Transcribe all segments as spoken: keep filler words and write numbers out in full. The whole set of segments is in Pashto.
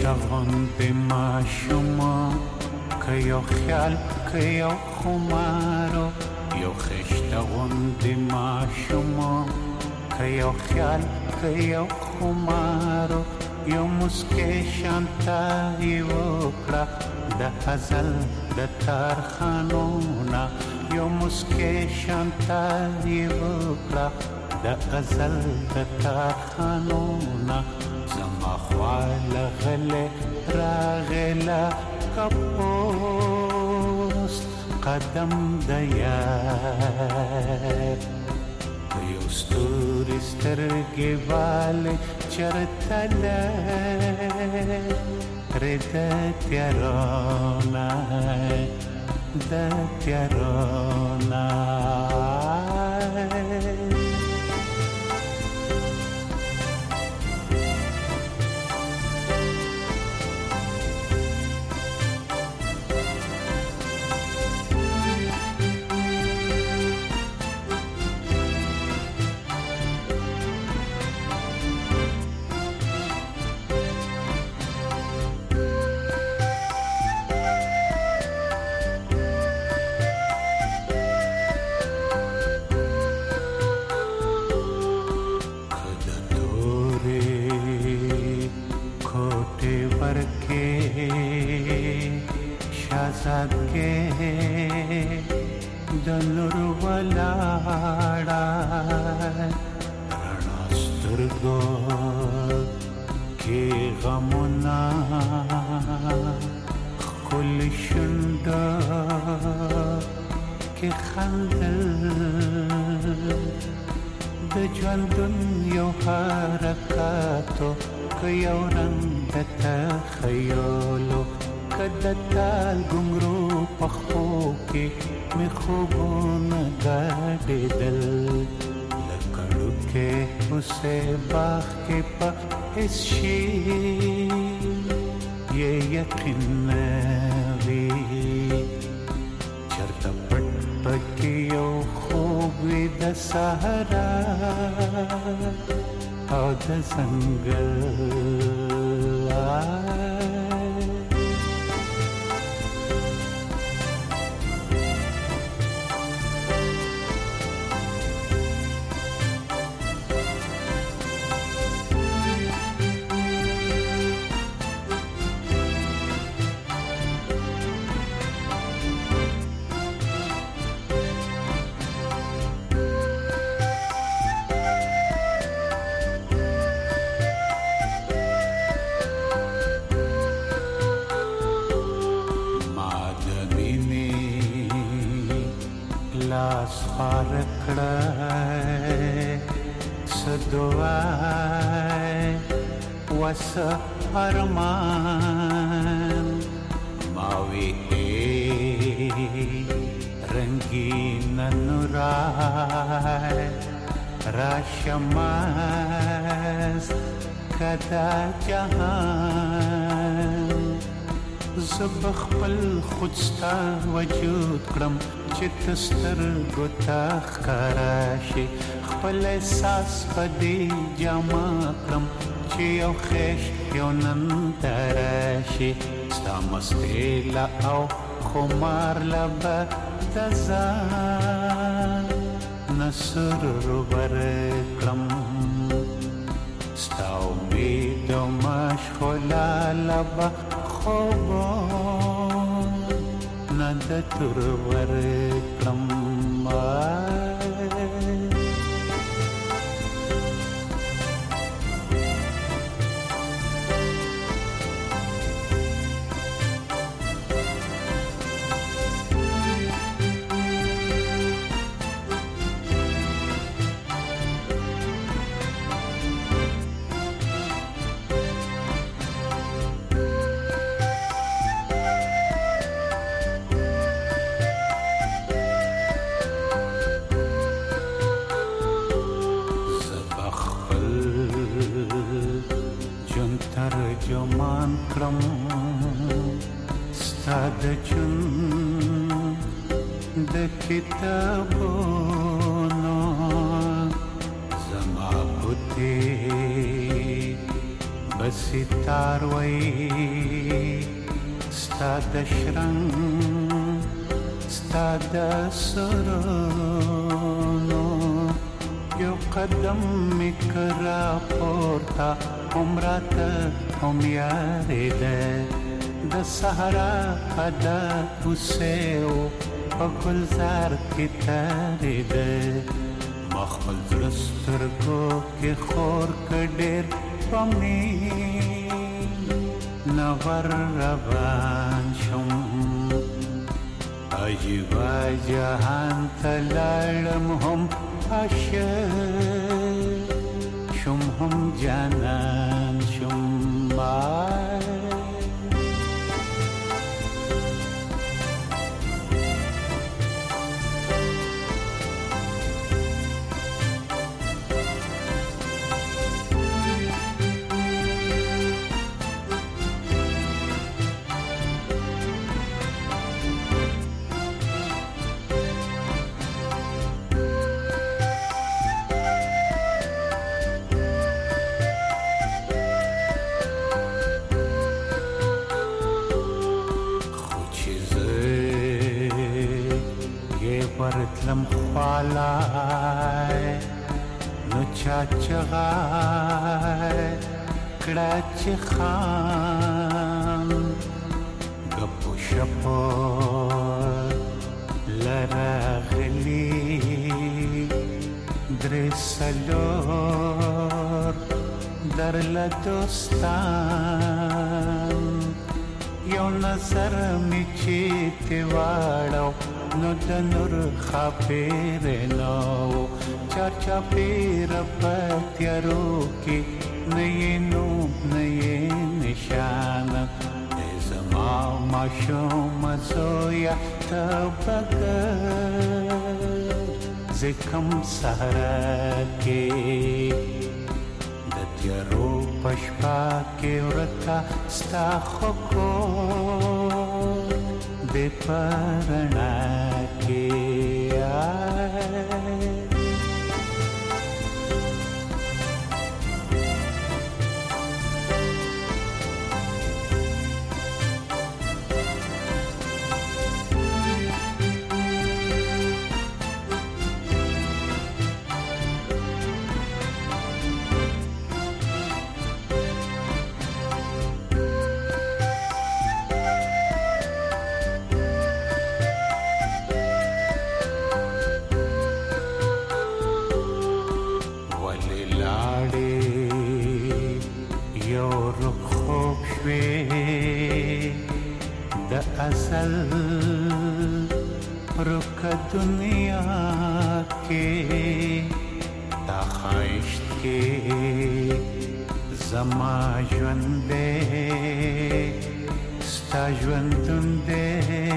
غوندې ماشومان که یو خیال که یو خمارو یو خشته غوندې ماشومان که یو خیال که یو خمارو یو مسکې شانته یې وکړه د ازل د تارخانونه یو مسکې شانته یې وکړه د ازل د تارخانونه زما خوا لغلې راغله که پوست قدم د یار که یو ستوري سترګې والې چېرته لرې د تیارو نه د تیارو نه شازادګې د نور ولاړه رڼا سترګو کې غمونه ښکلې شونډه کې خندل د ژوندون یو حرکاتو که یو رنګ د تخیلو که د تال ګونګرو پښو کې مې خوبونه ګډېدل لکه ډوکې اوسې باغ کې په هېڅ شي یې یقین نه وي چېرته پټ پکې یو خوب وي د صحرا او د ځنګل لاس خار کړه څه دعای وڅه ارمان ما وی رنگین نورای راشه مست کدا جهان زب خپل خود ستا وجود کړم چې تسترګو ته ښکاره شي خپل احساس په دې جمع کړم چې یو خیش یو ننداره شي ستا مستې له او خمار له به د ځان نه سرور کړم ستا امید او مشغوله له به خوبو نه د ترور کړم ترجمان کړم ستا د ژوند د کتابونو زما بوتې بستار وی ستا د شرنګ ستا د سرونو یو قدم می کرا پورتا عمرته هم یارې ده د صحرا قدا وسو په ګلزار کې تارې ده مخل درسترګو کې خور کډېر پمني نور روان شم عجیبا جهان تلالم هم عاشق شم هم جانان شم ورتلم خوالای نو چاچغای کڑاچ خان گپو شپو لراغلی درسلور در لدوستان یو نظر می چیتی واړو نو د نور خاپیر نو چرچا پیر پتیارو کی نئی نو نئی نشان زما ماشوم زویا تبگر زکم سهرا کی د تیارو پشپا کی ورکا ستا خوکو de parana ke aaye असल रुक दुनिया के ताखाइश के जमा ژوندې ستا ژوندې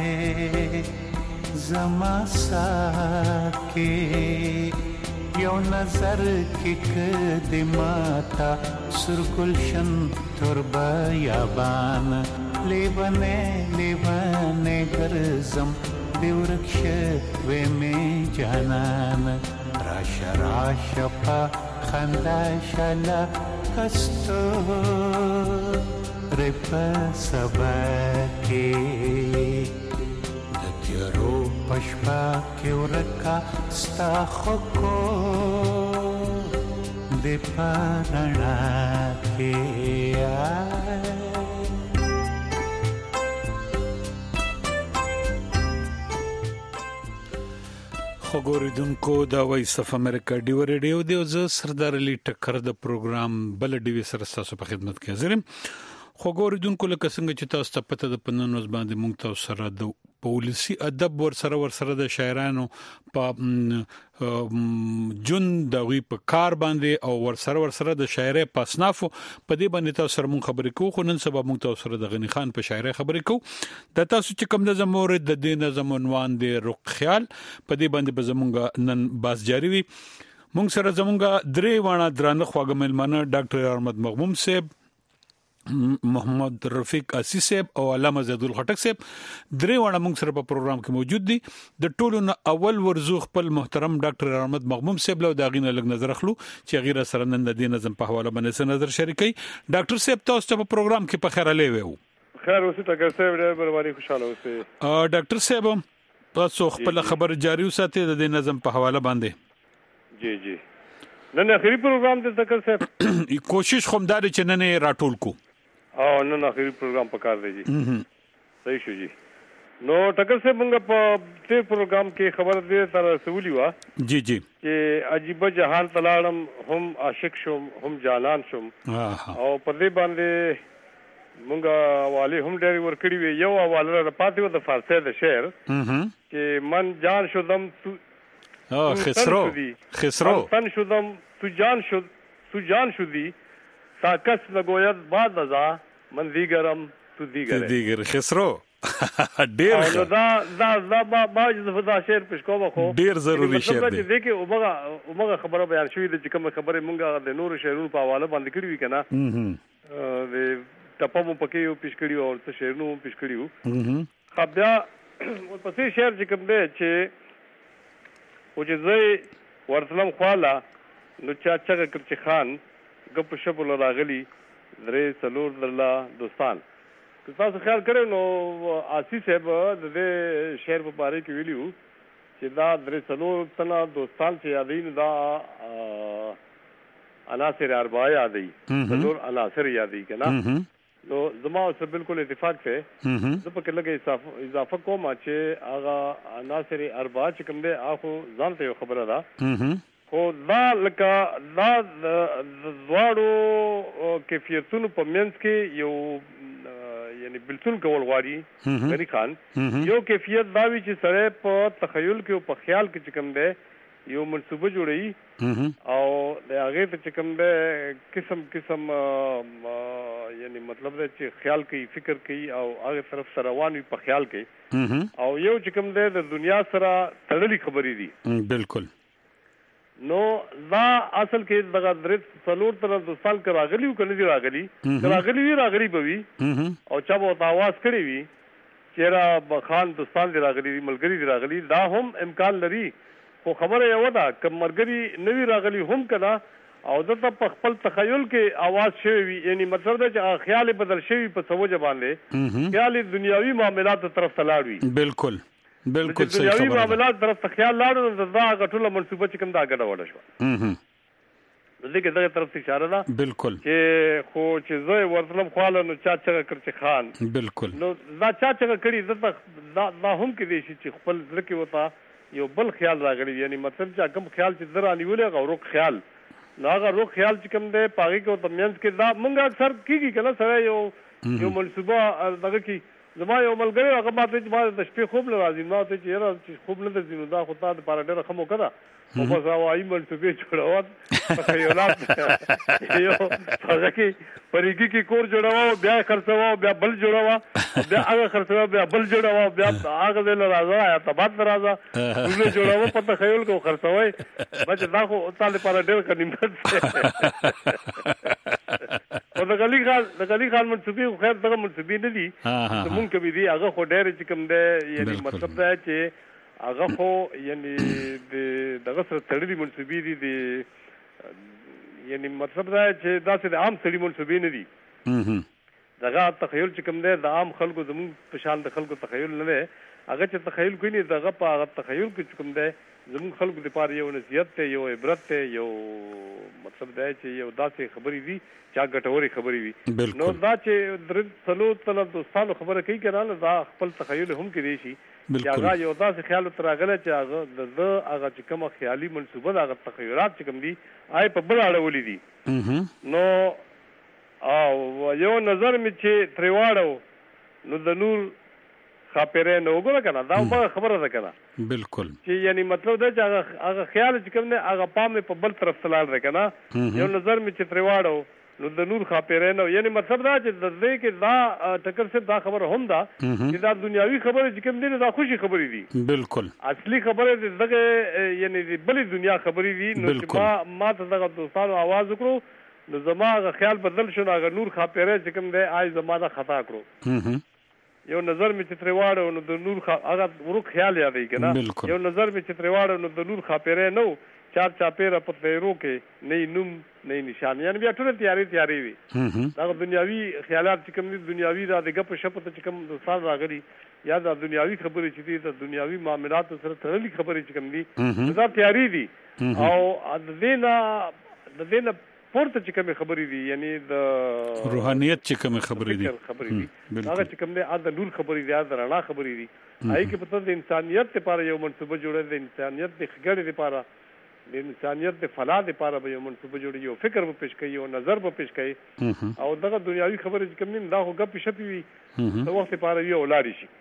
زما ساکي یو نظر کې کدی ماتا سرګلشن تربا یابان لیوانه لیوانه گرزم دیورکشه و می جانان راشا راشا پا خنداشالا کستو ریپا سباکی دتیارو پشپا کی ورکا ستا خوکو دی پارنا کی آئی خبردونکو دا وایس اف امریکا ډیو ریډیو دی او زه سردار علي ټکر د پروګرام بل ډیوي سره تاسو په خدمت کې حاضر یم. خبردونکو لکه څنګه چې تاسو ته پته د پنځوس باندې مونږ تاسو سره د پولیسي ادب ور سره ور سره د شاعرانو په جون د وی په کار باندې او ور سره ور سره د شاعري پاسنافو په دې باندې تاسو سره مونږ خبرې کوو. خو نن سبا مونږ تاسو سره د غنی خان په شاعري خبرې کوو. د تاسو چې کوم د زموږ د دینه زمونوان دی رخ خیال په دې باندې به زمونږ نن باز جاری وي. مونږ سره زمونږ درې وانه درانه خواږه ملمنه ډاکټر احمد مغموم صاحب محمد رفیق اسی صاحب او علامه زیدل خټک صاحب درې وړه موږ سره په پروګرام کې موجود دي. د ټولو نه اول ورزو خپل محترم ډاکټر احمد مغموم صاحب له داغینه لګ نظر اخلو چې غیر سره نن د دې نظم په حواله باندې نظر شریکي. ډاکټر صاحب تاسو ته په پروګرام کې په خیر لې وو. خیر اوسه ټاکر صاحب ډېر برابرۍ خوشاله اوسه. ا ډاکټر صاحب تاسو خپل خبر جاری وساتئ د دې نظم په حواله باندې. جی جی نن اخري پروګرام د ټاکر صاحب کوشش کوم دا چې نن راټول کو او نن اخري پروګرام پکار دی جی. صحیح شو جی. نو ټاکر صاحب موږ په دې پروګرام کې خبر دې تر رسولي وا جی جی چې عجیب جهان تلاړم هم عاشق شوم هم جانان شوم او په دې باندې موږ حواله هم ډېر ورکړي وي. یو حواله را پاتې و د فارسی د شعر چې من جان شدم تو اه خسرو خسرو تن شدم تو جان شد تو جان شدی تا کس نگوید بعد ازا من دیگرم تو دیگر دیگر خسرو ډیر دا دا دا با باج د فضا شعر پښکو خو ډیر ضروری شعر دی. دغه اومغه اومغه خبره بیان شوې د کوم خبره مونږه د نور شعرونو په حواله باندې کړی وی کنه د ټپمو پکې یو پښکړیو او څه شعرونو پښکړیو. خو بیا ورپسې شعر چې کوم دی چې او چې زه ورتلم خواله نو چا چغه کړ خان ګپ شپ راغلی درې څلور درلا دوستان. که تاسو خیال کړئ نو آسی صاحب د دې شعر په باره کې ویلیو چې دا درې څلور تنه دوستان چې یادوي دا عناصر اربعه یادوي څلور عناصر یادوي که نه. نو زما سره بالکل اتفاق دی. زه پکې لږه اضافه کوم چې هغه عناصر اربعه چې کوم دی هغه ځان ته یو خبره ده خو دا لکه دا د دواړو کیفیتونو په منځ کې یو یعنی بلتون کول غواړي غری خان. یو کیفیت دا وی چې سره په تخیل کې او په خیال کې چې کوم دی یو منصوبه جوړي او د هغه ته چې کوم دی قسم قسم یعنی مطلب دا چې خیال کوي فکر کوي او هغه طرف سره روان وي په خیال کې او یو چې کوم دی د دنیا سره تړلې خبرې دي. بالکل. نو دا اصل کې دغه درې څلور تر دوستان کې راغلي او کنه دي راغلي راغلي وی راغلي بوي او چا به आवाज کړی وي چیرې بخان دوستان دي راغلي ملګری دي راغلي دا هم امکان لري. خو خبره یو ده چې مرګري نوی راغلي هم کنا او دته په خپل تخیل کې आवाज شوی وي یعنی مطلب دا چې خیال بدل شوی په سوجه باندې خیال دنیاوی معاملات طرف ته لاړ وي. بالکل بالکل صحیح خبره. دنیاوی معاملات طرف ته خیال لاړو دا غټوله منصوبه چې کوم دا غډه وډه شو. دغه دغه طرف ته اشاره ده. بالکل. چې خو چې زه ورتلم خواله نو چا چغه کړ خان. بالکل. نو دا چا چغه کړی دا دا هم کې دي چې خپل ځکه وتا یو بل خیال راغلی یعنی مطلب چې کوم خیال چې در انیولې غو روک خیال نو هغه روک خیال چې کوم دی پاګه کو تمنځ کې دا مونږ اکثر کیږي کنه سره یو یو منصوبه دغه کې زما یو ملګری هغه ماته چې ما د شپې خوب لرازي ما ته چې را چې خوب نه درځي نو دا خو تا د پاره ډېر خمو کړه او بس هواي منصوبه جوړاوه په خیالات یو هغه کې پرېږي کې کور جوړاوه بیا خرڅاوه بیا بل جوړاوه بیا هغه خرڅاوه بیا بل جوړاوه بیا هغه دل راځه یا تباد راځه ټول جوړاوه په تخیل کو خرڅوي بچ دا خو تعالی لپاره ډېر کنيمت او د غلي خان د غلي خان منصوبه خو خیر دغه منصوبه نه دي مونږ کې دي هغه خو ډېر چې کوم دی یعنی مطلب دا چې هغه خو یعنی د دغه سره تړلي منصوبې دي د یعنی مطلب دا چې دا چې د عام سړي منصوبې نه دي. دغه تخیل چې کوم دی د عام خلکو زموږ په شان د خلکو تخیل نه دی هغه چې تخیل کوي نه دغه په هغه تخیل کې چې کوم دی زموږ خلکو لپاره یو نصیحت دی یو عبرت دی یو مطلب دا چې یو داسې خبرې دي چا ګټوري خبرې وي. نو دا چې درې څلور تل دوستانو خبره کوي کنه دا خپل تخیل هم کې دی شي چې هغه یو داسې خیال تر راغله چې هغه د هغه چې کومه خیالي منصوبه هغه تخیلات چې کوم دي آی په بل اړولې دي. نو او یو نظر می چې تریواړو نو د نور خاپره نه وګوره کنه دا ما خبره ده کنه. بالکل. چې یعنی مطلب دا چې هغه خیال چې کوم نه هغه پام په بل طرف تلل ده کنه یو نظر می چې تریواړو نو د نور خاپره نه یعنی مطلب دا چې د دې کې دا ټکر څه دا خبره هم ده چې دا دنیاوی خبره چې کوم دي دا خوشي خبرې دي. بالکل. اصلي خبره دغه یعنی د بلې دنیا خبرې دي. نو چې ما ما ته دغه دوستانو आवाज وکړو نو زما غ خیال بدل شو هغه نور خاپره چې کوم دی آی زما دا خطا کړو یو نظر می چې ترواړو نو د نور هغه ورو خیال یادې کنه یو نظر می چې ترواړو نو د نور خاپره نو چار چاپیره په تیرو کې نه نوم نه نشان یعنی بیا ټول تیاری تیاری وي دا دنیاوی خیالات چې کوم دي دنیاوی دا د غپ شپ ته چې کوم استاد راغلي یا دا دنیاوی خبرې چې دي د دنیاوی معاملات سره تړلې خبرې چې کوم دي دا تیاری دي او د دینه د دینه پورته چې کوم خبرې دي یعنی د روحانيت چې کوم خبرې دي خبرې دي هغه چې کوم دي د نور خبرې دي د رڼا خبرې دي هغه کې په د انسانيت لپاره یو منصوبه جوړه د انسانيت د خګړې لپاره د انسانيت د فلاح لپاره به یو منصوبه جوړي یو فکر به پېښ کوي یو نظر به پېښ کوي او دغه دنیاوی خبرې چې کوم نه دا هو غپ شپي وي د وخت لپاره یو لاري شي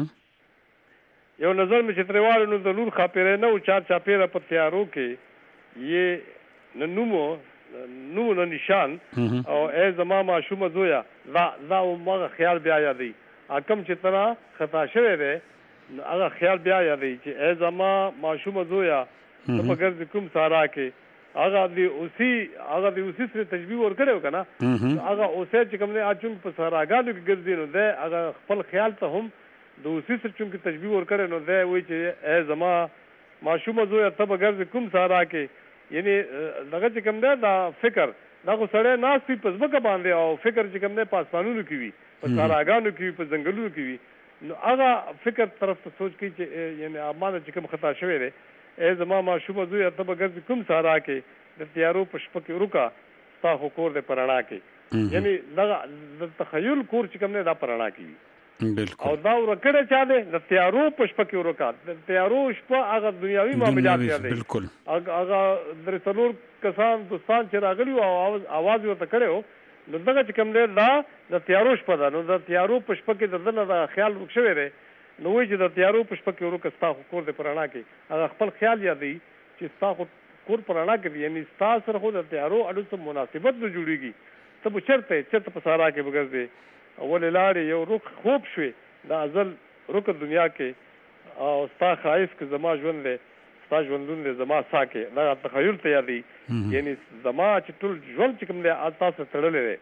یو نظر مې چې ترواړو نو د نور خاپره نه او چار چاپیره په تیارو کې یې ننومو نو نه نشان او ای زما معشومه زویا دا دا مغه خیال بیا یادې اکم چې ترا خطا شوه دی هغه خیال بیا یادې چې ای زما معشومه زویا ته په ګرځ کوم سارا کې هغه دی اوسي هغه دی اوسي سره تشبیه ور کړو کنه هغه اوسه چې کوم نه اچون په ساراګانو کې ګرځي نو ده هغه خپل خیال ته هم د اوسي سره چون کې تشبیه ور کړو نو ده وایي چې ای زما معشومه زویا ته په ګرځ کوم سارا کې یعنی دغه چې کوم ده دا فکر دا خو سړی ناس په ځمکه باندې او فکر چې کوم نه پاسمانونو کې وي په ساراګانو کې په ځنګلونو کې وي نو هغه فکر طرف ته سوچ کوي چې یعنی امانه چې کوم خطا شوی دی ای زما معشومه زویا ته به ګرځي کوم سارا کې د تیارو په شپه کې روکا ستا خو کور د پرانا کې یعنی دغه د تخیل کور چې کوم نه دا پرانا کې او دا ورکړه چا دی د تیارو په شپه کې روکا د تیارو شپه هغه دنیاوی معاملات دي بالکل هغه در څلور کسان دوستان چې راغلي او आवाज ورته کړو نو دغه چې کوم دی دا د تیارو شپه ده نو د تیارو په شپه کې د دنه د خیال وکښوي دی نو وایي چې د تیارو په شپه کې ورو کستا کور د پرانا کې هغه خپل خیال یادې چې ستا کور پرانا کې یعنی ستا سره خو د تیارو اډو سره مناسبت نه جوړیږي ته به چرته چرته په سارا کې بګرځې اول لاړې یو رخ خوب شوي د ازل رک دنیا کې او ستا خایس کې زما ژوند دی ستا ژوندون دی زما سا کې دا تخیل ته یادې یعنی زما چې ټول ژوند چې کوم دی تاسو تړلی دی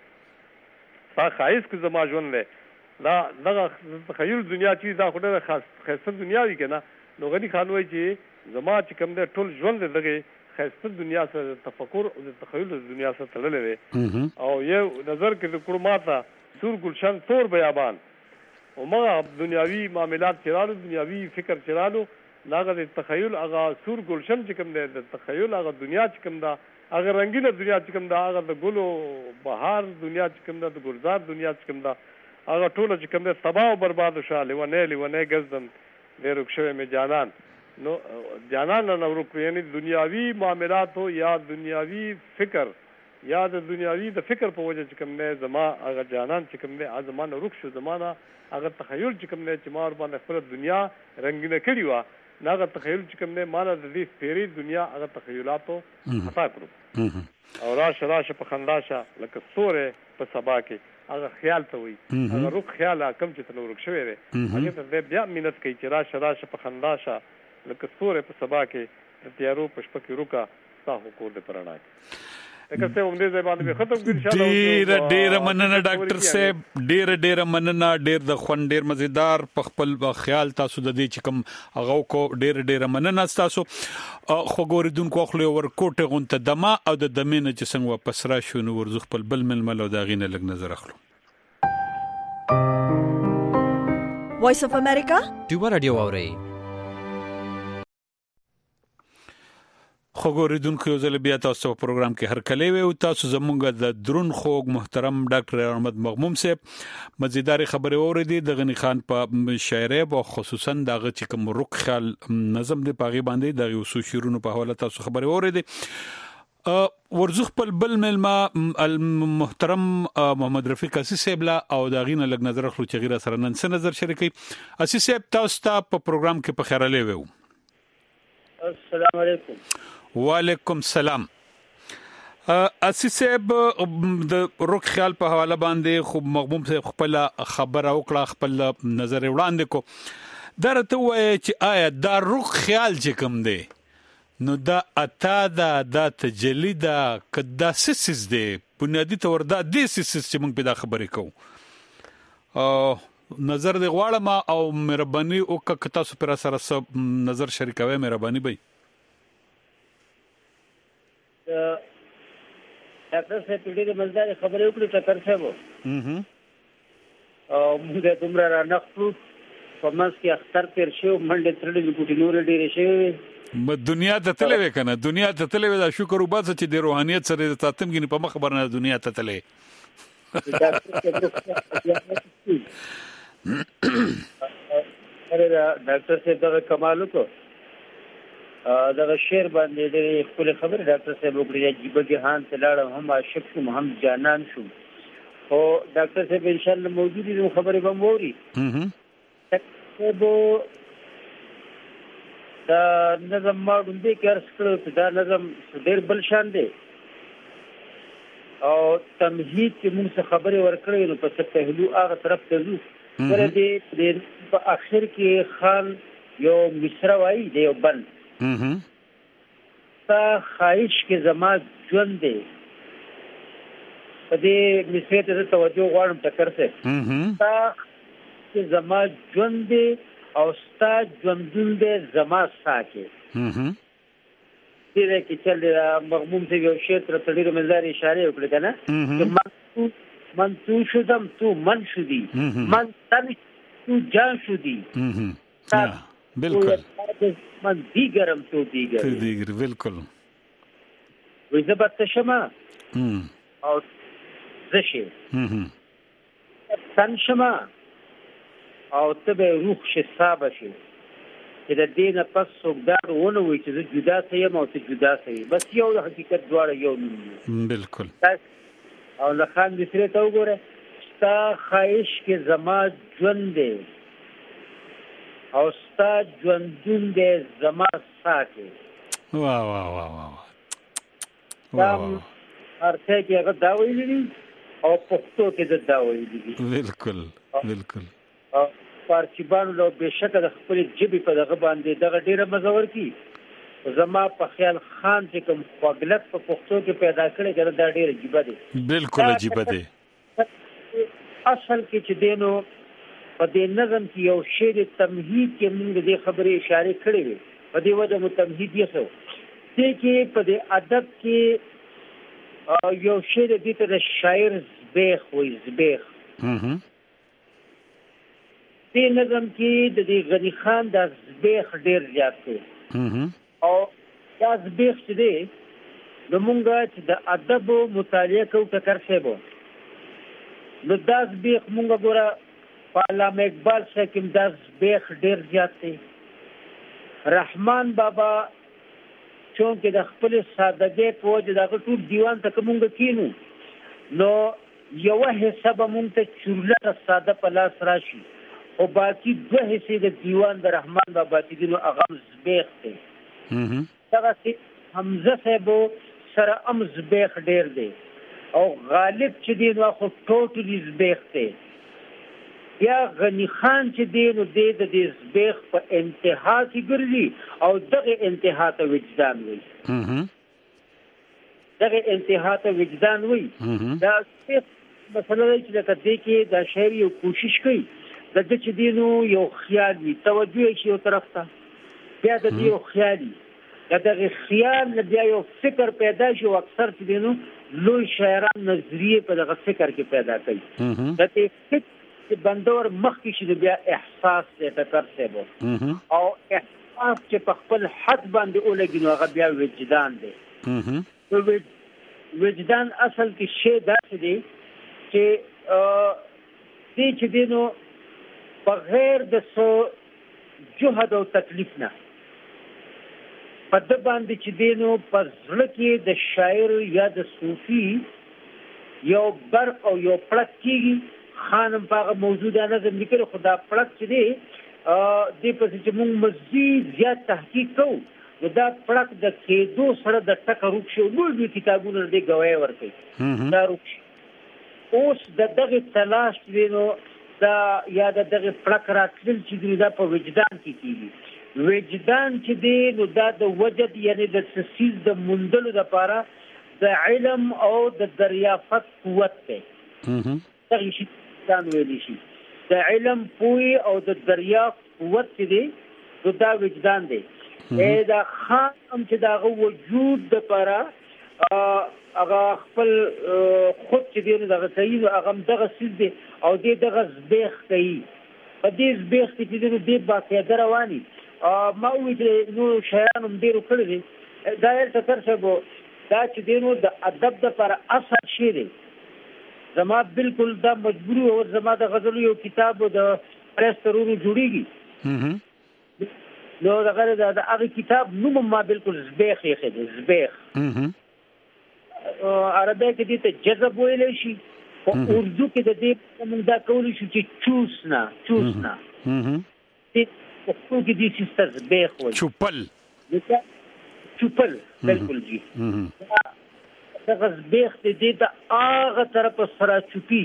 ستا خایس کې زما ژوند دی دا دغه تخیل دنیا چې دا خو ډېره خاص خاصه دنیا وي کنه نو غني خان وایي چې زما چې کوم دی ټول ژوند دغه خاصه دنیا سره تفکر او تخیل د دنیا سره تړلې دی او یو نظر کې د کړه ماته سور گلشن تور بیابان او ما دنیاوی معاملات چرالو دنیاوی فکر چرالو هغه د تخیل هغه سور گلشن چې کوم دی د تخیل هغه دنیا چې کوم دا هغه رنگینه دنیا چې کوم دا هغه د ګلو بهار دنیا چې کوم دا د ګلزار دنیا چې کوم دا هغه ټول چې کوم دا تباہ او برباد شو لیونه لیونه گزدن د رخصه می جانان نو جانان نه ورکو یعنی دنیاوی معاملات او یا دنیاوی فکر یا د دنیاوی د فکر په وجه چې کوم نه زما هغه جانان چې کوم نه ازمانه رخ شو زمانہ هغه تخیل چې کوم نه چې مار باندې خپل دنیا رنگینه کړی و هغه تخیل چې کوم نه مال د دې پیری دنیا هغه تخیلاتو خطا کړو او راشه راشه په خنداشه لکه سوره په سبا کې هغه خیال ته وي هغه روح خیال کم چې تنور شوی دی هغه ته بیا مینت کوي چې راشه راشه په خنداشه لکه سوره په سبا کې تیارو په شپه کې روکا تاسو کور دې پرانا لکه څه هم دې زبان به ختم کړی ان شاء الله ډیر ډیر مننه ډاکټر صاحب ډیر ډیر مننه ډیر د خون ډیر مزیدار په خپل خیال تاسو د دې چې کوم هغه کو ډیر ډیر مننه تاسو خو ګوریدونکو خو ور کوټه غونته دما او د دمنه چې څنګه واپس را شو نو ورزخ خپل بل مل مل او دا غینه لګ نظر اخلو وایس اف امریکا ډیو رادیو اوري خبردونکو یو ځل بیا تاسو په پروګرام کې هر کله وي او تاسو زمونږ د درون خوږ محترم ډاکټر احمد مغموم صاحب مزیدار خبره اوریدي د غنی خان په شاعري او خصوصا دغه چې کوم رک خیال نظم دی پاغي باندې د یوسو شیرونو په حواله تاسو خبره اوریدي ورزخ په بل ملما المحترم محمد رفیق اسی صاحب لا او دا غینه لګ نظر خلو چې غیر سره نن څه نظر شریکي اسی صاحب تاسو ته په پروګرام کې په خیره لوي السلام علیکم وعلیکم السلام اسی صاحب د روک خیال په حواله باندې خو مغموم صاحب خپل خبر او کړه خپل نظر وړاندې کو درته وای چې آیا دا روک خیال چې کوم دی نو دا اتا دا د تجلی دا کدا سسز دی بنیادی تور دا د سیستم په دا خبرې کوو او نظر دی غواړم او مهرباني او که تاسو پر سره سب نظر شریکوي مهرباني به ډاکټر صاحب دې مزدار خبرې وکړي ټکر صاحب هم او موږ دومره را نخلو په منځ کې اختر تیر شو منډه ترلې ګوټي نور ډېرې شوی م دنیا ته تلې وکنه دنیا ته تلې دا شکر وباسه چې د روحانيت سره د تاتم کې په مخ خبرنه دنیا ته تلې اره ډاکټر صاحب دا کمال کو دا شعر باندې د خپل خبر ډاکټر صاحب وکړي چې بګهان تلاړ هم عاشق شوم هم جانان شوم او ډاکټر صاحب ان شاء الله موجود دي خبرې به موري هم هم دا نظم ما دوی کارس کړو دا نظم ډېر بل شان دی او تمهید چې موږ خبرې ورکړې نو په څه پهلو هغه طرف ته ځو ورته د په اخر کې خان یو مصرا وایي دی یو بند هم تا خواهش کې زما ژوند دی په دې مصرا ته توجه غواړم ټکر سه هم تا چې زما ژوند دی او ستا ژوندون دې زما ساکي هم هم دې کې چې د مغموم ته یو شی تر تړي مزار اشاره وکړه کنه چې من من تو شدم تو من شدی من تن تو جان شدی هم هم بالکل من دیگرم تو دیگر تو دیگر بالکل وې زبط شمه هم او زشه هم هم تن شمه او ته به روح شساب شي چې د دینه پس څوګدار ونه وي چې جدا سي مو ته جدا سي بس یو د حقیقت دواړه یو نه بالکل او لخان دې سره ته وګوره ستا خواهش کې زما ژوند دی او ستا ژوندون دې زما ساکي واه واه واه واه واه ارته کې هغه دا ویلي او پښتو کې دا دا ویلي بالکل بالکل پارچیبانو له بشکه د خپل جبې په دغه باندې دغه ډیره مزور کی زما په خیال خان چې کوم خوګلت په پښتو کې پیدا کړي دا د ډیره عجیب دي بالکل عجیب دي اصل کې چې دینو په دې نظم کې یو شی د تمهید کې موږ دې خبرې اشاره کړې وي په دې وجه مو تمهید یې سو چې کې په دې ادب کې یو شی د دې ته شاعر زبیخ وي زبیخ هم دې نظم کې د دې غنی خان د زبیخ ډیر زیات دی او دا زبیخ چې دی نو مونږ چې د ادب مطالعه کوو ټکر شیبو نو دا زبیخ مونږ ګوره په علامه اقبال سره کې دا زبیخ ډیر زیات دی رحمان بابا چون کې د خپل سادهګۍ په وجه دا ټول دیوان ته مونږ کینو نو یو حساب مونږ ته چورله ساده په لاس راشي او باقي دوه حصے د دیوان د رحمان بابا چې دینو اغم زبیخ دی هم هغه چې حمزه صاحب سره ام زبیخ ډیر دی او غالب چې دینو خو ټوټلی زبیخ دی یا غنی خان چې دینو د دې زبیخ په انتها کې ګرځي او دغه انتها ته وجدان وي هم دغه انتها ته وجدان وي دا مثلا چې د دې کې د شاعر یو کوشش کوي د دې چې دینو یو خیال وي توجه شي یو طرف ته بیا د دې یو خیالي دغه خیال نه بیا یو فکر پیدا شي او اکثر چې دینو لوی شاعران نظریه په دغه فکر کې پیدا کوي د دې فکر چې بندور مخ کې شي بیا احساس دې ټکر سبو او احساس چې په خپل حد باندې اولګي نو هغه بیا وجدان دی وجدان اصل کې شی داسې دی چې دې چې دینو بغیر د سو جهد او تکلیف نه په د باندې چې دینو په ځل کې د شاعر یا د صوفي یو برق او یو پړک کېږي خانم په موجوده نظم لیکل خدا پړک چې دی د په چې موږ مزید زیات تحقیق کوو دا پړک د کېدو سره د ټکر روک شو نو د کتابونو د گواهی ورکړي دا روک اوس د دغه تلاش دینو دا یا دغه پړک راتل چې دا په وجدان کې کیږي وجدان چې دی نو دا د وجد یعنی د سیس د مندلو لپاره د علم او د دریافت قوت دی. دا شي ځان ویلی شي د علم پوی او د دریافت قوت چې دی دا وجدان دی. اې دا خان هم چې دا وجود د پاره هغه خپل خود چې دی دغه کوي هغه دغه سیز دی او دې دغه زبېخ کوي په دې زبېخ کې چې دې باقاعده رواني ما وی چې نو شیان هم ډېر کړی دي دا یې څه ترڅو دا چې دی نو د ادب د پر اثر شي دی. زما بالکل دا مجبوری او زما د غزل یو کتاب د پریس ترونو جوړیږي نو دا غره دا هغه کتاب نوم ما بالکل زبېخ یې خېد زبېخ عربی کې دې ته جذب ویل شي او اردو کې د دې موږ دا کولی شو چې چوسنا چوسنا دې په کې دې چې زبېخ وایي چوپل چوپل بالکل جی دا زبېخ دې ته هغه طرف سره چوپی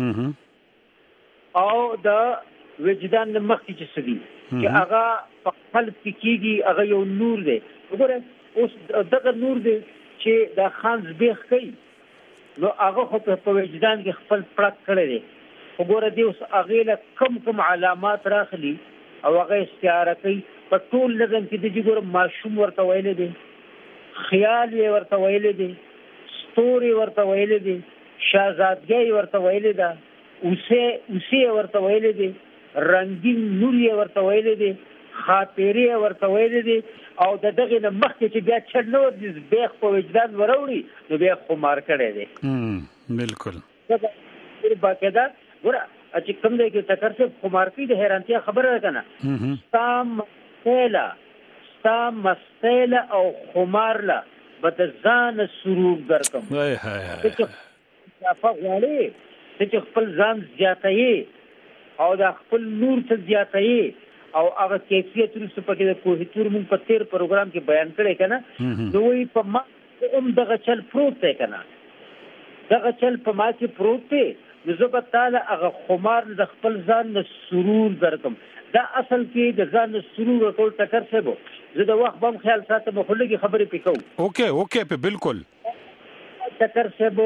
او دا وجدان مخکې چې سدي چې هغه په قلب کې کېږي هغه یو نور دی. وګوره اوس دغه نور دی چې دا خان زبېخ کوي نو هغه خو په وجدان کې خپل پړک کړی دی. وګوره دې اوس هغې له کم کم علامات راخلي او هغه استعاره کوي په ټول نظم کې د ګوره ماشوم ورته ویلی دی خیال یې ورته ویلی دی ستوري ورته ویلی دی شهزادګۍ ورته ویلی ده اوسې اوسې ورته ویلی دی رنگین نور یې ورته ویلی دی خاطرې ورته ویلی دی او د دغې نه مخکې چې بیا چل نه ور دي زبېخ په وجدان وروړي نو بیا خمار کړی دی. بالکل باقاعده ګوره چې کوم دی کې ټکر صاحب خمار کوي د حیرانتیا خبره ده که نه ستا مستیله ستا مستیله او خمارله به د ځان سرور درکم ته چې غواړې ته چې خپل ځان زیاتوي او د خپل نور څه زیاتوي او هغه کیفیت وروسته پکې د کوهیتور مونږ په تیر پروګرام کې بیان کړی که نه نو وایي په ما هم دغه چل پروت دی که نه دغه چل په ما کې پروت دی نو زه به تاله هغه خمار د خپل ځان نه سرور درکم. دا اصل کې د ځان نه سرور ورکول ټکر صاحب زه د وخت به هم خیال ساتم خو لږې خبرې پې کوم. اوکې اوکې په بالکل ټکر صاحب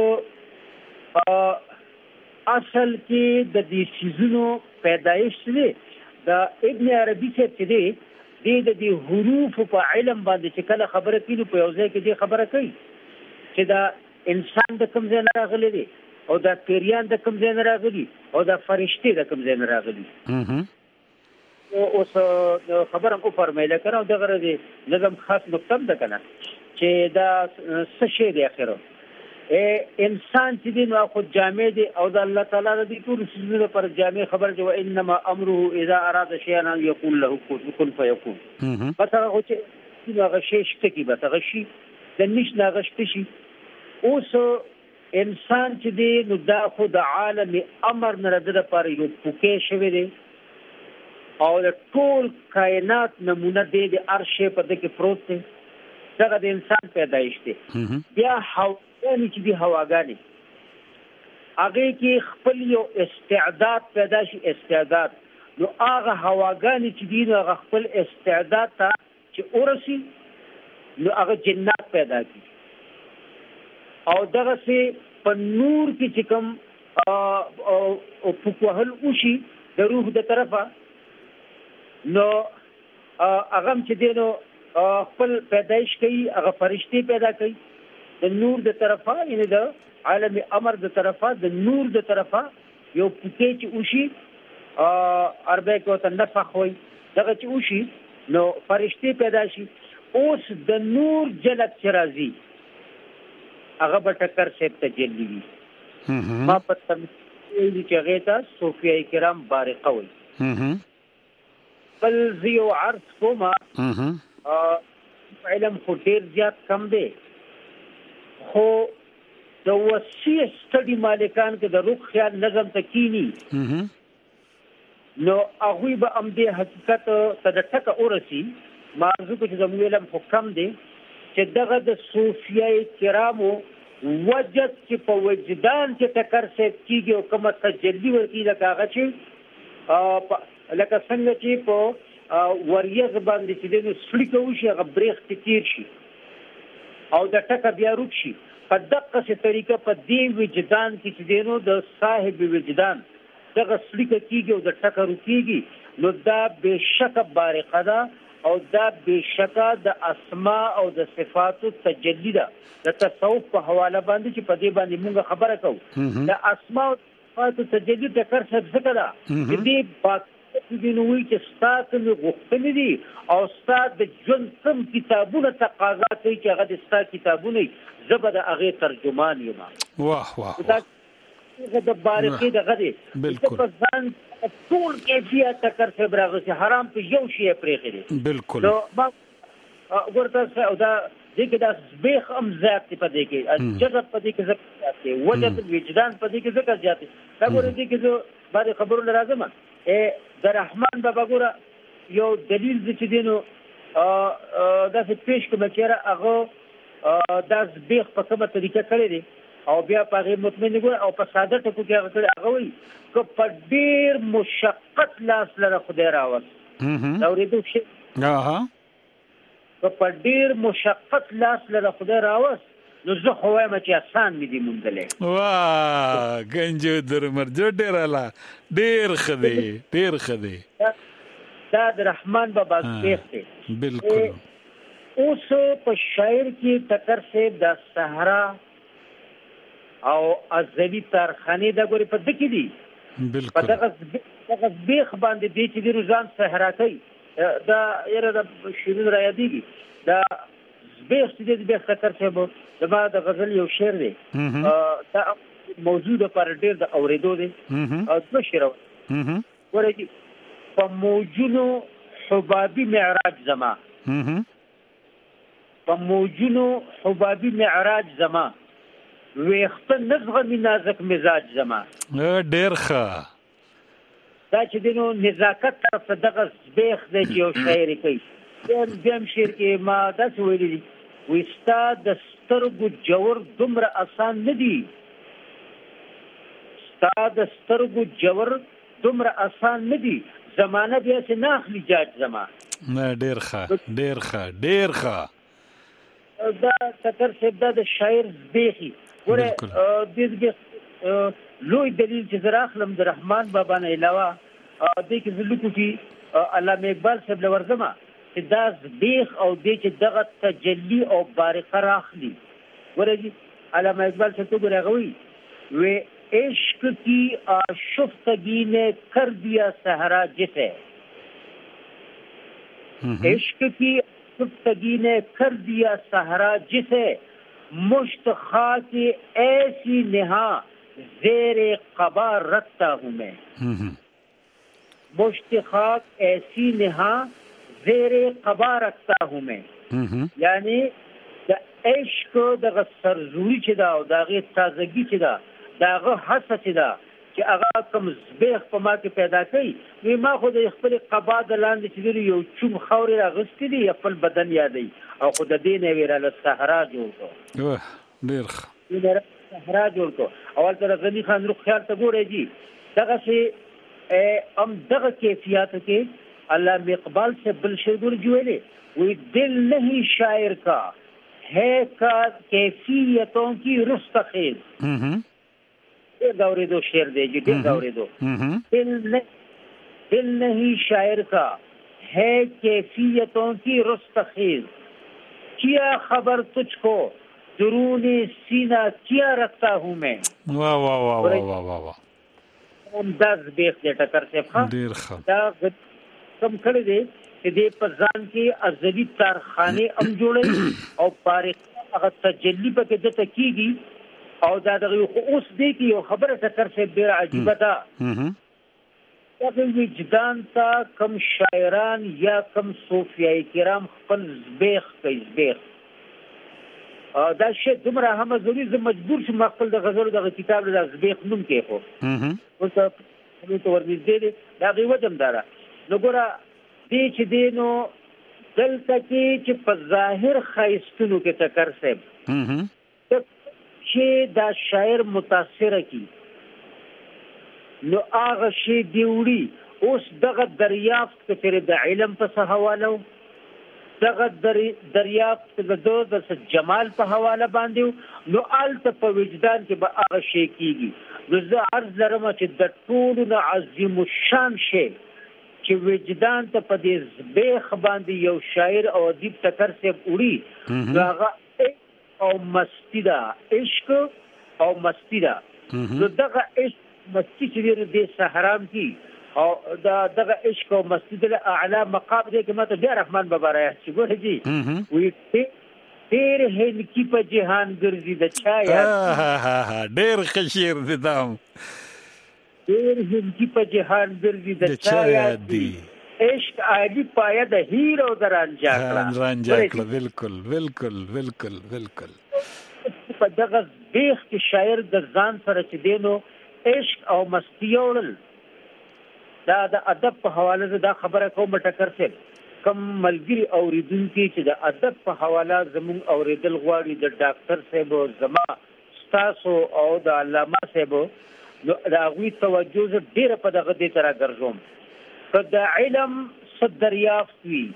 اصل کې د دې څیزونو پیدایش دی دا ابن عربي صاحب چې دی دې د دې حروف په علم باندې چې کله خبره کوي په یو ځای کې دې خبره کوي چې دا انسان د کوم ځای نه راغلی دی او دا پیریان د کوم ځای نه راغلي او دا فرشتې د کوم ځای نه راغلي. اوس خبره مو فرمایله که نه او دغه د نظم خاص نقطه هم ده که نه چې دا څه شی دی اخره انسان چې دی نو خود جامع دی او د الله تعالی د دې ټول څیزونو لپاره جامع خبر چې وانما امره اذا اراد شيئا ان يقول له كن فيكون. بس هغه چې هغه شی شته کې بس هغه شي د نش نه غشته شي. اوس انسان چې دی نو دا خود عالم امر نه د لپاره یو پوکې شوی دی او د ټول کائنات نمونه دی د ارشه په دغه پروت دی دغه د انسان پیدایش دی. بیا هوا یعنی چې دی هواګانی هغه کې خپل یو استعداد پیدا شي استعداد نو هغه هواګانی چې دی هغه خپل استعداد ته چې ورسي نو هغه جنات پیدا کی او دغه سي په نور کې چې کوم او پوکوهل وشي د روح د طرفه نو هغه چې دی نو خپل پیدایش کوي هغه فرشتي پیدا کوي د نور د طرفه یعنی د عالم امر د طرفه د نور د طرفه یو پوکې چې وشي عربی کې ورته نفخ وایي دغه چې وشي نو فرشتي پیدا شي. اوس د نور جلد چې راځي هغه به ټکر صاحب ته جلي وي ما په تمثیل چې هغې ته صوفیه کرام بارقه وایي. بل زه یو عرض کوم علم خو ډېر زیات کم دی خو د وسیع سټډي مالکان کې د روح خیال نظم ته کینی نو هغوی به همدې حقیقت ته د ټکه ورسي. معرضو کې چې زموږ علم خو کم دی چې دغه د صوفیه کرامو وجد چې په وجدان کې ټکر صاحب کېږي او کومه تجلي ورکړي لکه هغه چې لکه څنګه چې په وریځ باندې چې دی نو سړي که وشي هغه برېښ ته تېر شي او د ټکه بیا روک شي په دغه څه طریقه په دې وجدان کې چې دینو د صاحب وجدان دغه سلیکه کیږي او د ټکر کیږي نو دا بشک بارقه ده او دا بشک د اسماء او د صفاتو تجلی ده د تصوف په حواله باندې چې په دې باندې موږ خبره کوو د اسماء او صفاتو تجلی د کار څه څه ده دې بات دې نو وی چې ستاسو غوښتنې دي او ستاسو د ژوند کوم کتابونه تقاضا کوي چې هغه د ستاسو کتابونه زبر هغه ترجمان یم واه واه دا د بارقې د غدي بالکل په ځان ټول کیفیت تکر څه برغه حرام په یو شی پرې کړی بالکل نو ما ورته او دا دې کې د زبېخ ام ذات په دې کې جذب په دې کې ذات دی وجد وجدان په دې کې ذکر ذات دا ګورې دې کې زه باندې خبرونه راځم ا د رحمان بابا ګوره یو دلیل چې دینو دا څه پیش کوم چې هغه د زبېخ په کومه طریقه کړی دی او بیا په هغه مطمئن ګوره او په ساده ټکو کې هغه کړی هغه وایي که په ډېر مشقت لاس لره خدای راوست دا اورېدو شي اها که په ډېر مشقت لاس لره خدای راوست نو زه خو وایم چې آسان مې دي موندلې واه گنجو درمرجو ډېر اعلی ډېر ښه دی ډېر ښه دی دا د رحمان بابا زبېخ دی بالکل اوس په شاعر کې ټکر صاحب د صحرا او ازلی تارخانی دا ګوري په دکی دي بالکل په دغه دغه بیخ باندې دي چې د روزان صحرا کوي دا یره د شیرین را یادېږي دا بیخ چې د بیخ ټکر صاحب د ما د غزل یو شعر دی دا موضوع د پر ډیر د اوریدو دی او د شعر ورته په موجونو حبابي معراج زما په موجونو حبابي معراج زما ويخت نزغه نازک مزاج زما ډیر ښه دا چې دینو نزاکت طرف دغه بیخ دی چې یو شاعر کوي دیم شعر کې ما دا څه ویلي دي وستا د سترګو جوور دومره آسان نه دي ستا د سترګو جوور دومره آسان نه دي زمانه بیا څه نه اخلي جاج زما نه ډیر ښه ډیر ښه ډیر ښه دا تکر سبدا د شاعر زبېخي ګوره د دې لوی دلیل چې زه راخلم د رحمان بابا نه علاوه دې کې زه لیکو چې علامه اقبال صاحب لورزما دا زبېخ او دې چې دغه تجلی او بارقه راخلي ورجی علامه اقبال سے تو گرگوی وہ عشق کی آشفتگی نے کر دیا صحرا جسے عشق کی آشفتگی نے کر دیا صحرا جسے مشت خاک ایسی نہا زیر قبا رکھتا ہوں میں مشت خاک ایسی نہا زیر قبا رکھتا ہوں میں یعنی د عشق دغه سرزوري چې دا او دغه تازگی چې دا دغه حس چې دا چې هغه کوم زبېخ په ما کې پیدا کړي وی ما خو د خپل قبا د لاندې چې یو چوم خوري راغستې دي خپل بدن یادې او خو د دې نه ویراله صحرا جوړ کو واه ډیر ښه صحرا جوړ کو اول تر غنی خان روح خیال ته ګورې جی دغه سي ام دغه کیفیت کې علامه اقبال سے بل شعر جوړلې وی دل نہیں شاعر کا ہے کا کیفیتوں کی رستخیز یہ دورے دو شعر دے جی دل دورے دو دل دل نہیں شاعر کا ہے کیفیتوں کی رستخیز کیا خبر تجھ کو درون سینہ کیا رکھتا ہوں میں واہ واہ واہ واہ واہ واہ انداز بیخ دے ٹکر سے ډیر ښه دا کم کړی دی چې دې په ځان کې ازلی تارخانه ام جوړي او بارقه هغه تجلی په کې د تکیږي او دا دغه اوس دی کې یو خبره ټکر سے ډیر عجیبه ده دا وجدان تا کم شاعران یا کم صوفیای کرام خپل زبېخ کوي زبېخ دا شی دومره هم ضروري زه مجبور شم خپل د غزل دغه کتاب د زبېخ نوم کې خو اوس نو تو ورنږدې دی دا غي وجم دارا نو ګوره دې چې دینو دلته کې چې په ظاهر خایستونو کې ټکر صاحب چې دا شاعر متاثر کی نو هغه شی دی وړي اوس دغه دریافت کړي د علم په حواله دغه دریافت د د جمال په حواله باندې نو الته په وجدان کې به هغه شی کیږي نو زه عرض لرم چې د ټولو نه عظیم الشان شی چې وجدان ته په دې زبېخ باندې یو شاعر او ادیب ټکر سیب وړي نو هغه او مستی ده عشق او مستی ده نو دغه عشق مستی چې دې سحرام کی او دا دغه عشق او مستی د اعلی مقام دې کې ماته بیا رحمان بابا راځي چې ګوره جی وی ډېر هند کی په جهان ګرځي د چا یاد ډېر خشیر دي دام ډېر هند کی په جهان ګرځي د چا یاد دی عشق عادي پایا د هیرو درانجا کړه درانجا کړه بالکل بالکل بالکل بالکل په دغه بیخ کې شاعر د ځان سره چې دینو عشق او مستی وړل دا د ادب په حواله دا خبره کوم ټکر سره کم ملګری اوریدونکو چې د ادب په حواله زمون اوریدل غواړي د ډاکټر صاحب او زما تاسو او د علامه صاحب دا غوي توجه ډیره په دغه دې تر ګرځوم کله علم صدریافت وی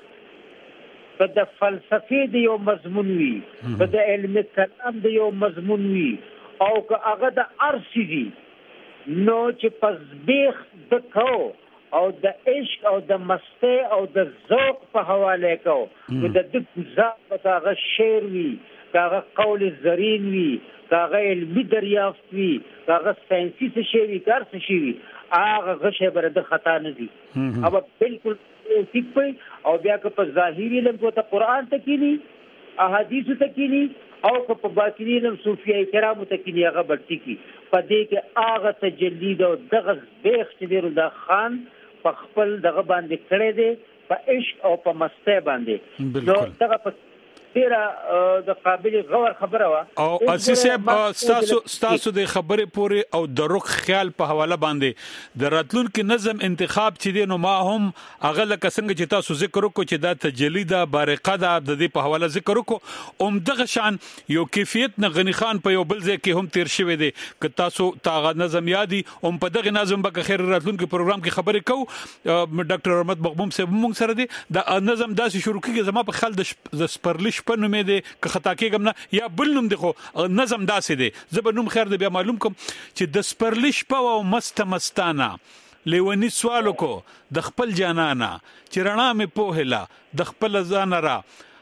کله فلسفي د یو مضمون وی کله علم کلام د یو مضمون وی او که هغه د ارشي دي نو چې پزبیخ د کو او د عشق او د مستی او د ذوق په حواله کو نو د دې ځا په هغه شعر وی هغه قول زرین وی هغه علمي دریافت وی هغه ساينسي څه شی وی کار څه شی وی هغه غشه بر د خطا نه دي او بالکل ټیک پي او بیا که په ظاهري علم کو ته قران ته کینی احادیث ته کینی او که په باطنی علم صوفیای کرام ته کینی هغه بلتی کی په دې کې هغه تجلید او دغه بیخ چې ډیر د خان په خپل دغه باندې کړي دي په عشق او په مسته باندې بالکل دغه په ډیره د قابل غور خبره وا او اساسه تاسو تاسو د خبره پوره او د رخ خیال په حواله باندې د راتلونکو نظم انتخاب چې دینو ما هم اغه لکه څنګه چې تاسو ذکر وکړو چې دا تجلیده بارقه ده د دې په حواله ذکر وکړو اوم دغه شان یو کیفیت نه غنی خان په یو بل ځای کې هم تیر شوی دی ک تاسو تاغه نظم یادي اوم په دغه نظم به خیر راتلونکو پروګرام کې خبرې کوو ډاکټر احمد مغموم صاحب مونږ سره دی د نظم داسې شروع کیږي زما په خل د سپرلیش په نومې دی که خطا کېږم نه یا بل نوم دی خو نظم داسې دی زه به نوم خیر دی بیا معلوم کوم چې د سپرلیش په او مست مستانه لیونی سوالو کو د خپل جانانا چې رڼا مې پوهلا د خپل ځان را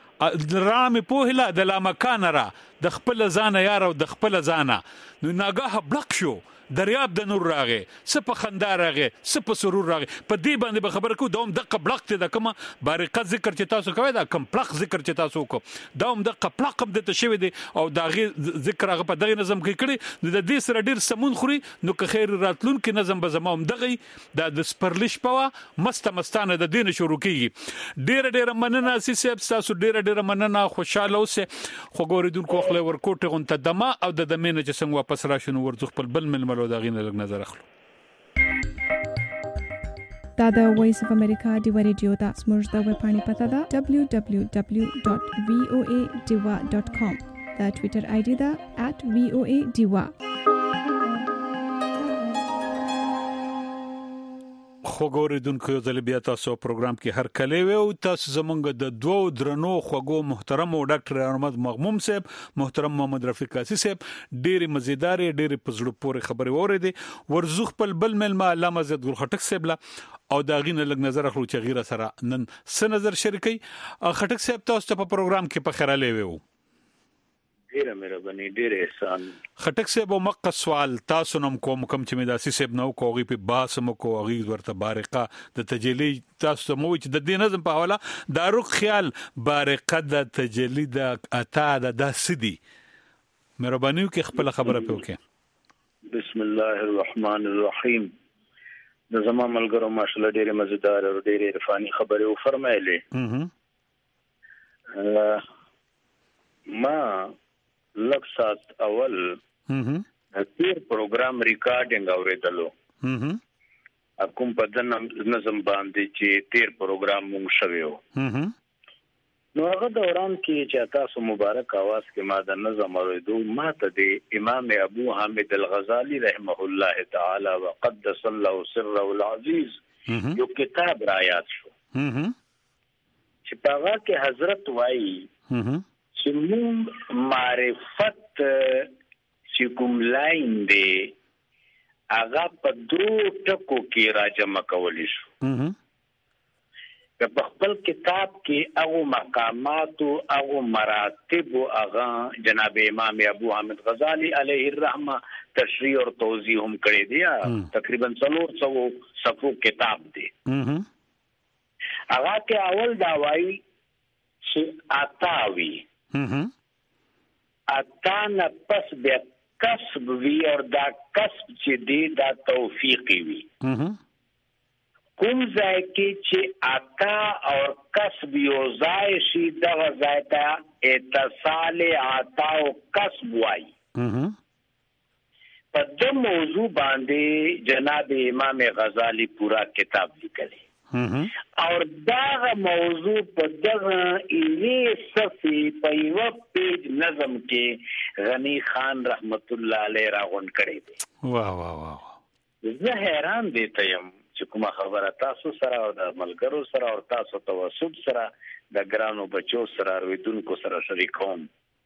رڼا مې پوهلا د لا مکان را د خپل ځان یار او د خپل ځان نو ناګه بلک شو دریاب د نور راغې سپ خندا راغې سپ سرور راغې په دې باندې به خبر کو دوم د قبلق ته د کومه بارقه ذکر چې تاسو کوي دا کمپلق ذکر چې تاسو کو دوم د قبلق د تشوي دي او داغه ذکر هغه په دغه نظم کې کړي د دې سره ډیر سمون خوري نو که خیر راتلون کې نظم به زموم دغه د سپرلیش پوا مست مستانه د دین شروع کیږي ډیر ډیر مننه سي تاسو ډیر ډیر مننه خوشاله اوسه خو ګوریدونکو خپل ورکوټه غون ته دما او د دمنه چې څنګه واپس راشنو ورځ خپل بل مل لو دا غینه لګ نظر اخلو دا د وایس اف امریکا دی ریډیو دا سمورز دا وeb پاڼې پتا دا دبليو دبليو دبليو ډاټ وی او ای ډیوا ډاټ کام دا ټوئیټر آی ډی دا ایٹ وی او ای ډیوا خو ګوریدونکو یو ځل بیا تاسو پروګرام کې هر کله وو تاسو زمونږ د دوو درنو خوګو محترم او ډاکټر احمد مغموم صاحب محترم محمد رفیق قاسی صاحب ډېر مزیدار ډېر پزړو پورې خبرې اورېدې ورزخ په بل مل ما علامه زید ګل خټک صاحب لا او دا غینه لګ نظر اخلو چې غیره سره نن س نظر شریکي خټک صاحب تاسو ته په پروګرام کې په خیراله وو ډیره مهرباني ډیره احسان خټک صاحب مقص سوال تاسو نم کوم کوم چې مداسي صاحب نو کوغي په باسم کو غي ورته بارقه د تجلی تاسو مو چې د دې نظم په حواله دا رخ خیال بارقه د تجلی د اتا د سدي مهرباني کې خپل خبره پوکې بسم الله الرحمن الرحیم د زما ملګرو ماشاءالله ډیره مزیدار او ډیره عرفاني خبره و فرمایله ما لږ سات اول د تیر پروګرام ریکارډینګ اوریدلو کوم په دنه نظم باندې چې تیر پروګرام مونږ شویو نو هغه دوران کې چې تاسو مبارک आवाज کې ما د نظم اوریدو ما ته د امام ابو حامد الغزالی رحمه الله تعالی وقدس الله سره العزیز یو کتاب را یاد شو چې پاغه کې حضرت وایي چې موږ معرفت چې کوم لاین دی هغه په دوه ټکو کې راجمع کولی شو. په خپل کتاب کې هغه مقامات او هغه مراتب او هغه جناب امام ابو حامد غزالی علیه الرحمه تشریح او توضیح هم کړی دی. تقریبا څلور سو صفحو کتاب دی. هغه کې اول دا وایي چې اتاوي اتا نه پس بیا کسب وی اور دا کسب چې دی دا توفیقی وی. کوم ځای کې چې عطا اور کسب یو ځای شي دغه ځای ته اتصال عطا او کسب وایي. په دې موضوع باندې جناب امام غزالی پورا کتاب لیکلی اور دا موضوع په دغه ایوه صفحې په یو پیج نظم کې غنی خان رحمت الله علیه راغون کړی دی. واه واه واه زه حیران دي ته يم چې کومه خبره تاسو سره او د ملګرو سره او تاسو توسط سره د ګرانو بچو سره رویدونکو سره شریکوم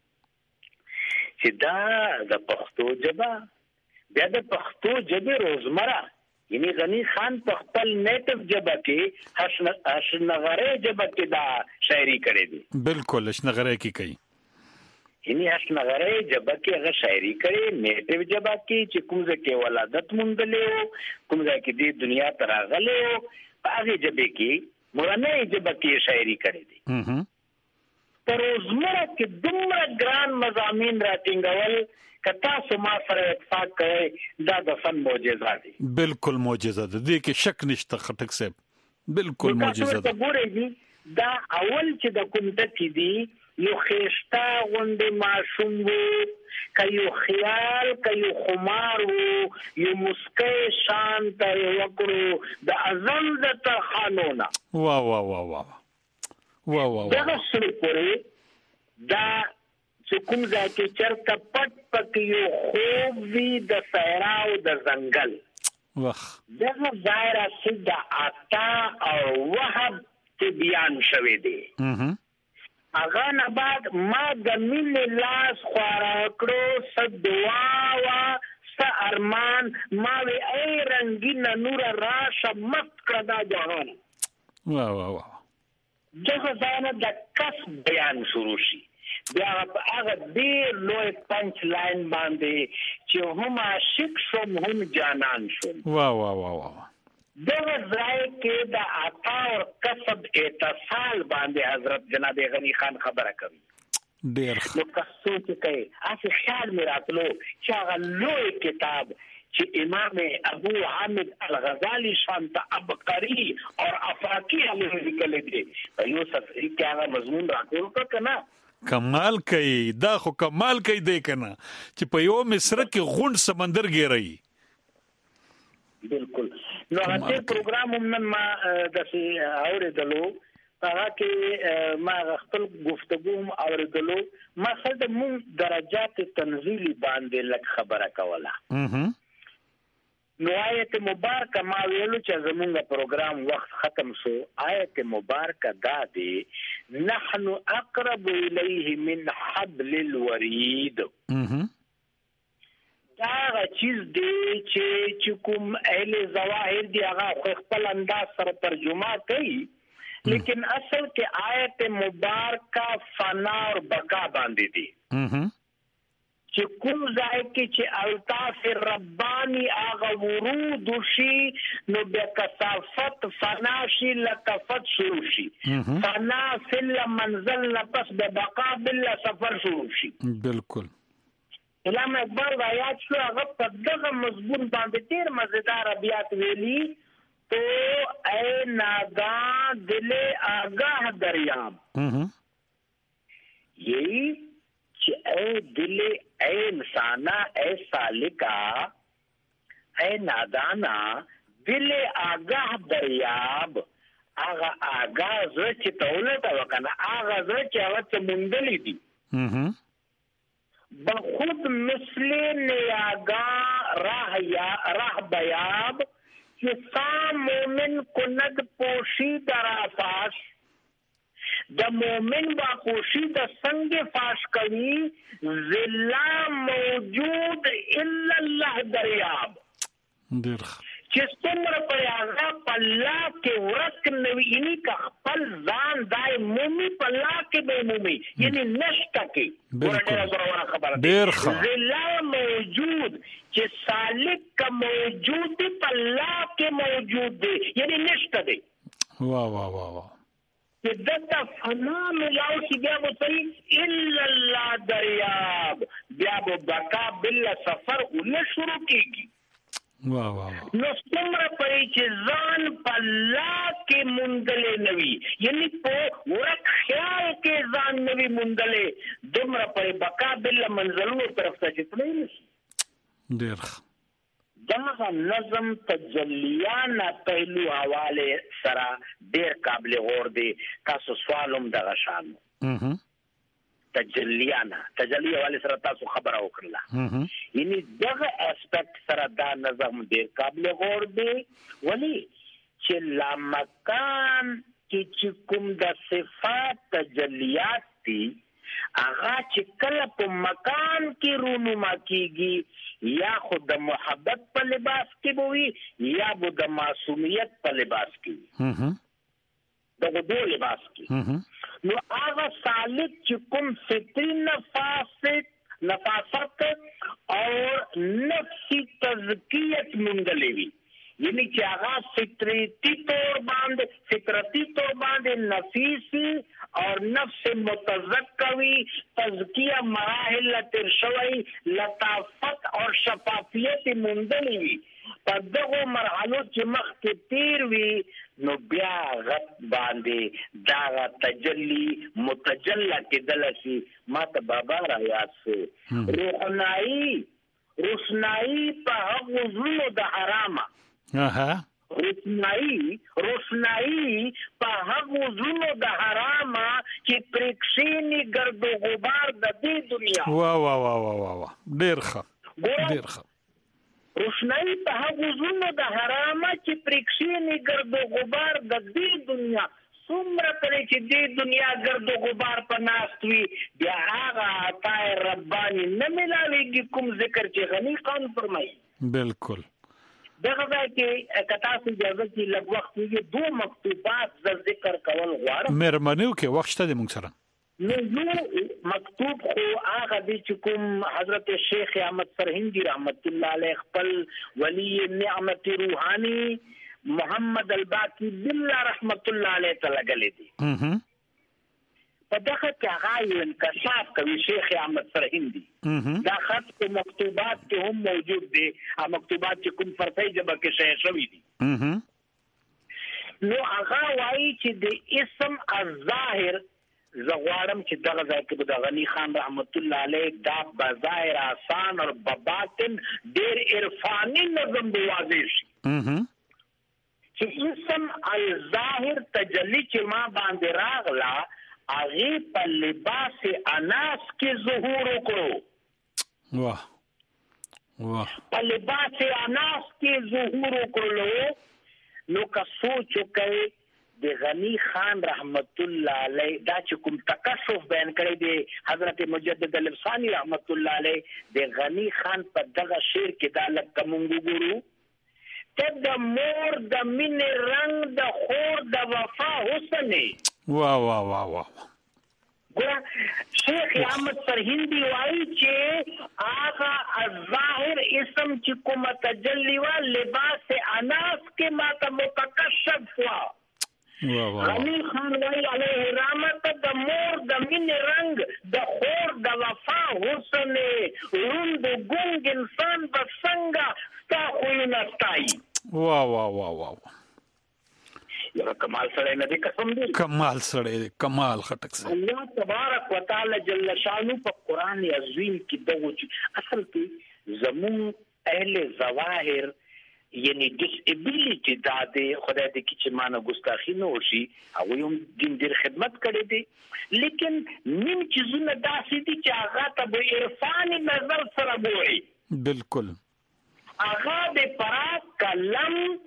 چې دا د پښتو ژبه بیا د پښتو ژبه روزمره یعنی غنی خان په خپل نیټیو ژبه کې هشنغره ژبه کې دا شاعري کړې دي. بالکل هشنغره کې کوي یعنی هشنغره ژبه کې هغه شاعري کړې نیټیو ژبه کې چې کوم ځکه ولادت مونږلې کوم ځکه د دنیا تر غلې په هغه ژبه کې مورنه ژبه کې شاعري کړې دي. پر روزمره کې دومره ګران مضامین راټینګول کتا سما سره اتفاق کوي دا د فن معجزه دي. بالکل معجزه ده دې کې شک نشته خټک صاحب بالکل معجزه ده. ګورئ دا اول چې د کوم ټکی دی یو خيشتا غوندې معصوم وو کيو خیال کيو خمار وو یو مسکې شانت وکړو د اعظم د تخانونا واه واه واه واه واه واه دا څه کوي دا چې کوم ځای کې چرته پټ پټ یو خوب وی د صحرا او د ځنګل واه دغه ځای را سیده عطا او وهب ته بیان شوی دی. هغه نه بعد ما د مینې لاس خواره کړو څه دعا وه څه ارمان ما وی ای رنګینه نوره راشه مست کړه دا جهان. واه واه واه دغه ځای نه د کسب بیان شروع شي. بیا هغه ډېر لوی پنچ لاین باندې چې هم عاشق شوم هم جانان شوم. واه واه واه واه دغه ځای کې د عطا او کسب اتصال باندې حضرت جناب غنی خان خبره کوي. ډېر نو تاسو چې کوي اصل خیال مې راتلو چې هغه لوی کتاب چې امام ابو حامد الغزالی شانت عبقری اور افاقی علیه لیکل دي په یو صفحه کې هغه مضمون راټول کړه. کمال کوي دا خو کمال کوي دی کنه چې په یو مصر کې غونډ سمندر ګیري. بالکل نو هغه پروګرام هم ما د سي اوریدلو هغه کې ما خپل گفتگو اوریدلو ما خپل د مون درجات تنزیلی باندې لک خبره کوله. نو آیت مبارکه ما ویلو چې زمونږ پروګرام وخت ختم شو. آیت مبارکه دا دی نحن اقرب الیه من حبل الورید. دا چیز دی چې کوم اهل ظواهر دی هغه خپل انداز سره ترجمه کوي لیکن اصل کې آیت مبارکه فنا اور بقا باندې دی چې کوم ځای کې چې الطاف ربانی هغه ورود شي نو بیا کثافت فنا شي لطفت شروع شي فنا فل منزل نفس به بقا بل سفر شروع شي. بالکل علامه اقبال آیات شو هغه په دغه مضمون باندې ډېر مزیدار ابیات ویلي تو اے ناداں دل آگاہ دریاب یہی چې اے دل اے انسانا اے سالکا اے نادانا دل آگاہ دریاب آغا آگاہ زر چې تولتا وکانا آغا زر چې آغا چې مندلی دی بخود مثل نیاگاہ راہ یا راہ بیاب کہ سام مومن کند پوشی در آفاش د مؤمن واقوشي د څنګه فاش کوي ذلا موجود الا الله دریاب ډیر چې څومره پر هغه پلا کې ورک نوی یعنی کا خپل ځان دای مومي پلا کې به مومي یعنی نشته کې ورته خبره ډیر ښه ذلا موجود چې سالک کا موجود پلا کې موجود دی یعنی نشته دی واه واه واه واه چې دته فنا ملاو چې بیا به صحیح الا الله دریاب بیا به بقا بل سفر ول شروع کیږي واه واه نو څومره پرې چې ځان په لا کې مونږلې نوي یعنی په ورک خیال کې ځان نوي مونږلې دومره پرې بقا بل منزلونو طرف ته چتلې نشي ډیر دغه نظم تجلیان پهلو حواله سره ډیر قابل غور دي تاسو سوالوم دغه شان اها تجلیانا تجلی حواله سره تاسو خبره وکړه یعنی دغه اسپیکټ سره دا نظم ډیر قابل غور دی ولی چې لا مکان کې چې کوم د صفات تجلیات دي هغه چې کله په مکان کې رونما کیږي یا خود د محبت په لباس کې بوي یا به د معصومیت په لباس کې دغه دوه لباس کې نو هغه سالک چې کوم فطری نفاست نفاست او نفسی تزکیت منګلې وي یعنی چې هغه فطرتی طور باندې فطرتی طور باندې نفیسی اور نفس متزکوی تزکیه مراحل ترشوی لطافت اور شفافیت منګلې وي په دغه مرحلو چې مخ کې تیر وي نو بیا غت باندې دا تجلی متجلا کې دلشي ما ته بابا را یاد سه روحنائی روشنائی په هغه زلو د حرامه اها روشنائی روشنائی په هغه زلو د حرامه چې پرکشینی گرد و غبار د دې دنیا واه واه واه واه واه ډیر ښه ډیر ښه روشنائی په هغه زونه د حرامه چې پرکشینی گرد و غبار د دې دنیا څومره پرې چې دې دنیا گرد و غبار په ناست وي بیا هغه عطای ربانی نه ملاویږي کوم ذکر چې غنی قوم فرمایي بالکل دغه ځای کې کتا سي اجازه چې لږ وخت وي دوه مکتوبات د ذکر کول غواړم مهرباني وکړئ وخت شته د موږ سره نو یو مکتوب خو هغه دی چې کوم حضرت شیخ احمد سرهندی رحمت الله علیه خپل ولی نعمت روحانی محمد الباقی بالله رحمت الله علیه تلګلې دي په دغه کې هغه یو انکشاف کوي شیخ احمد سرهندی دا خط په مکتوبات کې هم موجود دي هغه مکتوبات چې کوم فرقي جبه کې شای شوی دي نو هغه وایي چې د اسم الظاهر زغوارم چې دغه ځای کې د غنی خان رحمت الله علیه دا بظاهر آسان او بباطن ډیر عرفانی نظم واضح شي چې اسم الظاهر تجلی چې ما باندې راغلا هغه په لباس اناس کې ظهور وکړو واه واه په لباس اناس کې ظهور وکړو نو که سوچ وکړي د غنی خان رحمت الله علیه دا چې کوم تکشف بیان کړی دی حضرت مجدد الفسانی رحمت الله علیه د غنی خان په دغه شعر کې دا لکه مونږ ګورو ته د مور د مين رنگ د خور د وفا حسن واه واه واه واه ګور شیخ احمد سرهندی وایي چې هغه الظاهر اسم چې کوم تجلی وا لباس اناس کې ماته متکشف وا غنی خان وای علیه رحمت د مور د مين رنگ د خور د وفا حسن روند ګونګ انسان بسنګ ستا خو نستای واه واه واه واه یو کمال سره نه دي قسم دي کمال سره کمال خټک سره الله تبارک وتعالى جل شانو په قران عظیم کې دغه اصل کې زمون اهل ظواهر یعنی ډیسابیلیټی دا د خدای د کی چې مانه ګستاخی نه وشي او یم دین ډیر خدمت کړي دي لیکن نیم چیزونه داسې دي چې هغه ته به عرفاني نظر سره ګوري بالکل هغه د پراک کلم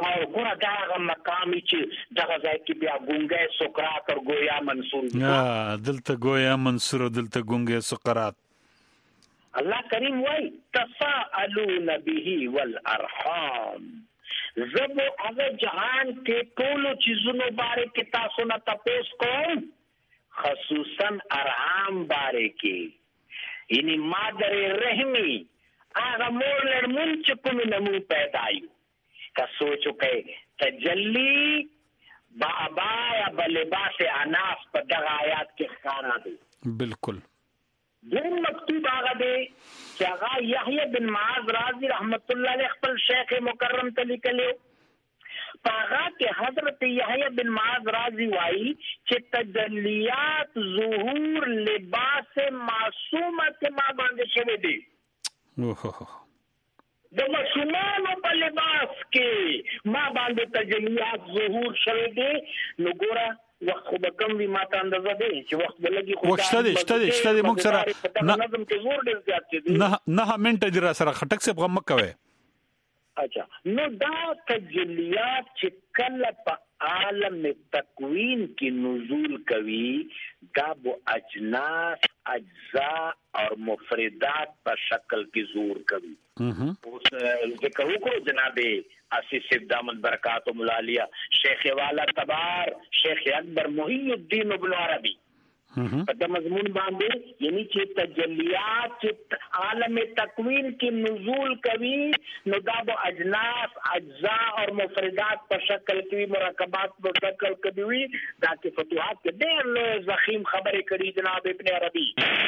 او ګوره دا هغه مقام چې دغه ځای کې بیا ګونګی سقراط او ګویا منصور ها دلته ګویا منصور دلته ګونګی سقراط الله کریم وای تساءلون به والارحام زبو هغه جهان کې ټول چیزونو باره کې تاسو نه تاسو کوم خصوصا ارحام باره کې یعنی مادر رحمی هغه مور لرمون چې کوم نمو پیدایو کا سوچو کې تجلی بابا یا بلباس اناس په دغه آیات کې ښکارا دي بالکل دین مکتوب هغه دی چې هغه یحیی بن معاذ رازی رحمت الله علیه خپل شیخ مکرم ته لیکلو هغه کې حضرت یحیی بن معاذ رازی وایي چې تجلیات ظهور لباس معصومه ما باندې شوی دی اوه د مشمانو په لباس کې ما باندې تجلیات ظهور شوی دی نو ګوره وخت خو به کم وي ما ته اندازه دی چې وخت به لګي خو شته دی شته دی شته دی موږ سره نظم کې زور ډېر زیات دی نه نه منټه دی را سره خټک سے غم کوي اچھا نو دا تجلیات چې کله په عالم تکوین کې نزول کوي دا بو اجناس اجزاء اور مفردات په شکل کې ظهور کوي اوس ذکر وکړو جناب اسیس دامن برکات مولالیہ شیخ والا تبار شیخ اکبر محی الدین ابن عربی په مضمون باندې یعنی چې تجلیات چې عالم تکوین کې نزول کوي نو دا به اجناس اجزاء اور مفردات په شکل کې مرکبات په شکل کې وي دا چې فتوحات کې ډېر لوی زخیم خبرې کړي جناب ابن عربی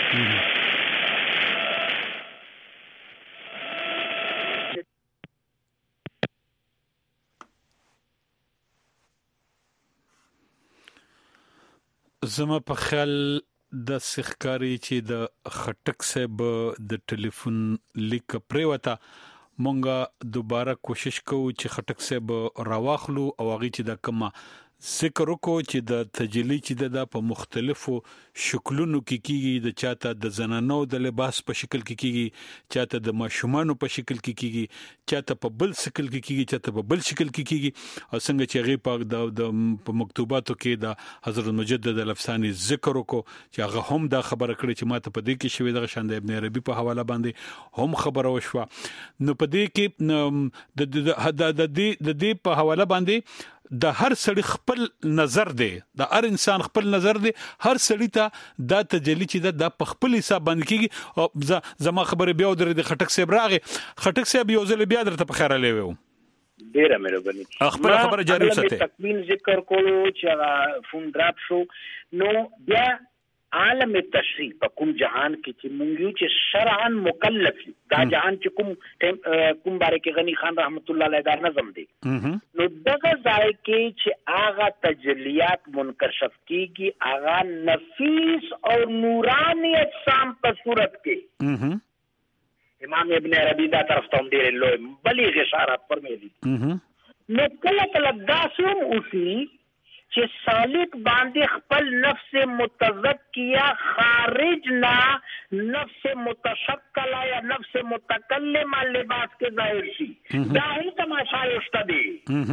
زما په خیال د سخکاری چې د خټک صاحب د ټلیفون لیک پریوتا مونږه دوباره کوشش کوو چې خټک صاحب راواخلو او هغه چې د کما ذکر وکړو چې د تجلی چې د په مختلفو شکلونو کې کیږي د چاته د زنانو د لباس په شکل کې کیږي چاته د ماشومانو په شکل کې کیږي چاته په بل شکل کې کیږي چاته په بل شکل کې کیږي او څنګه چې هغه په د مکتوباتو کې د حضرت مجدد الافسانی ذکر وکړو چې هغه هم دا خبره کړې چې ماته په دې کې شوی د شاند ابن عربي په حواله باندې هم خبره وشوه نو په دې کې د د د دې په حواله باندې د هر سړي خپل نظر دی د هر انسان خپل نظر دی هر سړي ته دا تجلی چې دا په خپل حساب باندې کیږي او زما خبره بیا در د خټک صاحب راغی خټک صاحب یو ځل بیا درته په خیره لیو ډیره مهرباني خپل خبره جاری وساته تکمیل ذکر کولو چې فون ډراپ شو نو بیا عالم تشریح په کوم جهان کې چې مونږ چې شرعاً مکلف دا جهان چې کوم کوم باره کې غنی خان رحمت الله علیه دا نظم دی نو دغه ځای کې چې هغه تجلیات منکشف کیږي هغه نفیس او نورانی اجسام په صورت کې امام ابن عربی دا طرف ته ډېر لوی بلیغ اشارات فرمایي نو کله کله داسوم اوسي چې سالک باندې خپل نفس متزکیه خارج نه نفس متشکل یا نفس متکلم لباس کې ظاهر شي دا هی تماشا یوشته دي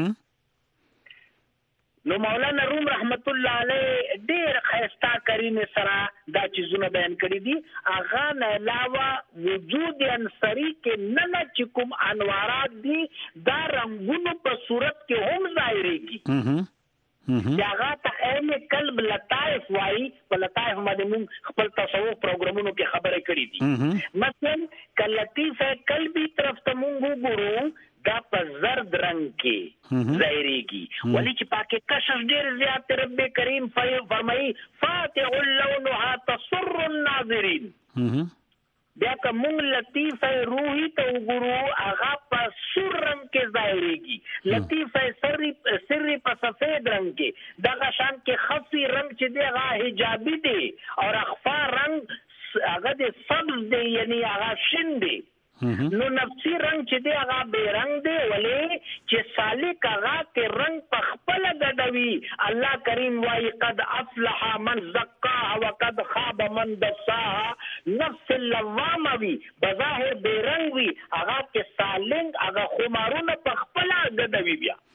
نو مولانا روم رحمت الله علیه ډېر خیستا کریم سره دا چیزونه بیان کړی دي اغه نه علاوه وجود انصری کې نه نه چې کوم انوارات دي دا رنگونو په صورت کې هم ظاهريږي یاغه ته علم قلب لطائف وای په لطائف باندې موږ خپل تصوف پروګرامونو کې خبرې کړې دي مثلا کلطیف قلبی طرف ته موږ وګورو دا په زرد رنگ کې ظاهريږي ولی چې پاکه کشف ډیر زیات رب کریم فرمایي فاتح اللونها تسر الناظرین بیا کوم لطیف روحی ته وګورو هغه په سور رنگ کې ظاهريږي لطیف سری سری په سفید رنگ کې دغه شان کې خفي رنگ چې دی هغه حجابي دی او اخفا رنگ هغه د سبز دی یعنی هغه شین دی نو نفسي رنگ چې دی هغه به رنگ دی ولې چې سالک هغه ته رنگ په خپل غډوي الله کریم وايي قد افلح من زکاها وقد خاب من دساها نفس اللوامه وی بظاهر به رنگ وی هغه کې سالنګ هغه خمارونه په خپل غډوي بیا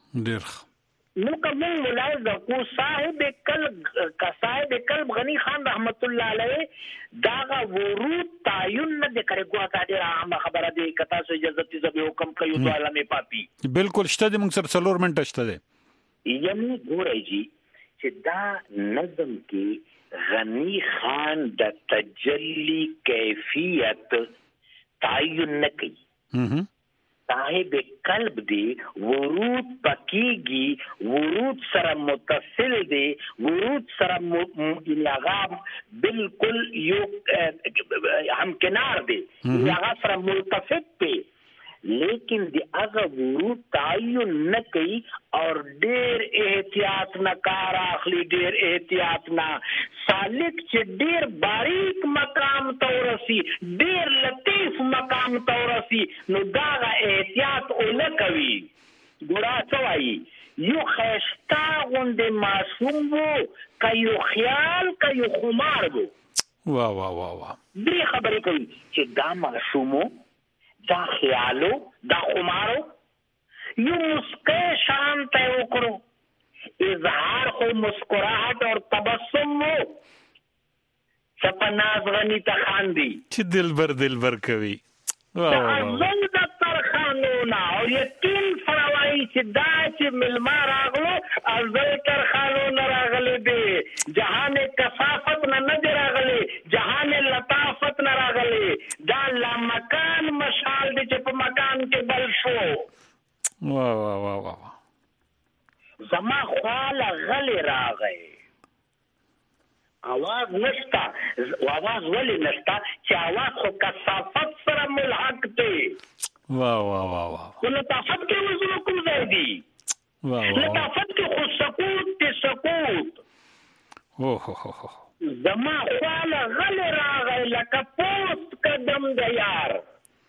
ډیر نو کوم ملاحظه کو صاحب قلب کا صاحب قلب غنی خان رحمت الله علیه دا ورود تعین نه کړي کوه کا ډیر عام خبره دی کتا سو اجازه تی زبې حکم کوي تو علامه پاپی بالکل شته د موږ سره څلور منټه شته دی یعنی ګورای جی چې دا نظم کې غنی خان د تجلی کیفیت تعین نه کوي صاحب قلب دی ورود پکیږي ورود سره متصل دی ورود سره یعنی هغه بالکل یو هم کنار دی هغه سره ملتفت دی لیکن دی هغه ورود تعین نه کوي اور ډیر احتیاط نه کار اخلي ډیر احتیاط نه سالک چې ډیر باریک مقام تورسي ډیر لطیف مقام تورسي نو دا احتیاط اول کوي ګورا څوای یو خستا غوندې معصوم وو کایو خیال کایو خمار وو وا وا وا وا دې خبرې کوي چې دا معصومو دا خیالو دا خمارو یو مسکے شان تے وکړو اظهار خو مسکراہٹ اور تبسم وو سپناز غنی ته خاندي چې دلبر دلبر کوي دا زنګ د ترخانو او یقین فروای چې دا چې ملما راغلو ازل ترخانو نه راغلي دي جهان کثافت نه نه راغلي جهان لطافت نه راغلي دا لا مکان مشال دي چې په مکان کې بل شو وا وا وا وا زما خال غلی راغی आवाज نشتا आवाज ولی نشتا چې आवाज خو کثافت سره ملحق دی وا وا وا وا خو لطافت کې وزن کوم ځای دی وا وا لطافت کې خو سکوت ته سکوت او هو هو زما خال غلی راغی لکه پوست قدم د یار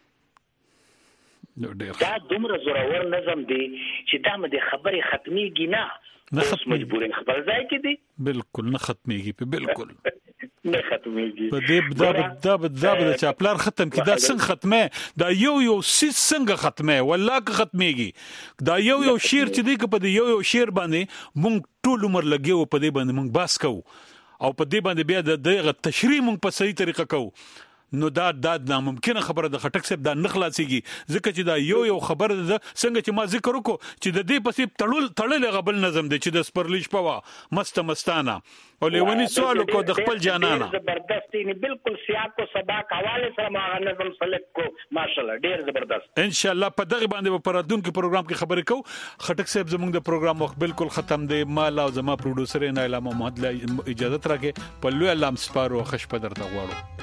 دا دومره زورور نظم دی چې دا مې خبرې ختميږي نه نه ختمي مجبورین خبر ځای کې دي بالکل نه ختميږي په بالکل نه ختميږي په دې دا دا دا د چاپلار ختم کی دا څنګه ختمه دا یو یو سیس څنګه ختمه والله که ختميږي دا یو یو شیر چې دی په دې یو یو شیر باندې مونږ ټول عمر لګیو په دې باندې مونږ باس کوو او په دې باندې بیا د دغه تشریح مونږ په صحیح طریقه کوو نو دا دا ناممکنه خبره د خټک صاحب دا نخلاصيږي ځکه چې دا یو یو خبره ده څنګه چې ما ذکر وکړو چې د دې پسې تړل تړل غبل نظم دی چې د سپرلیش پوا مست مستانه او لیونی سوال کو د خپل جانانه زبردست نه بالکل سیاق او سباق حواله سره ما نظم سلیکټ کو ماشاءالله ډیر زبردست ان شاء الله په دغه باندې په پرادون کې پروګرام کې خبرې کو خټک صاحب زموږ د پروګرام وخت بالکل ختم دی مال او زما پروډوسر نه اعلان محمد اجازه راکې په لوی علام سپارو خش په درته غواړو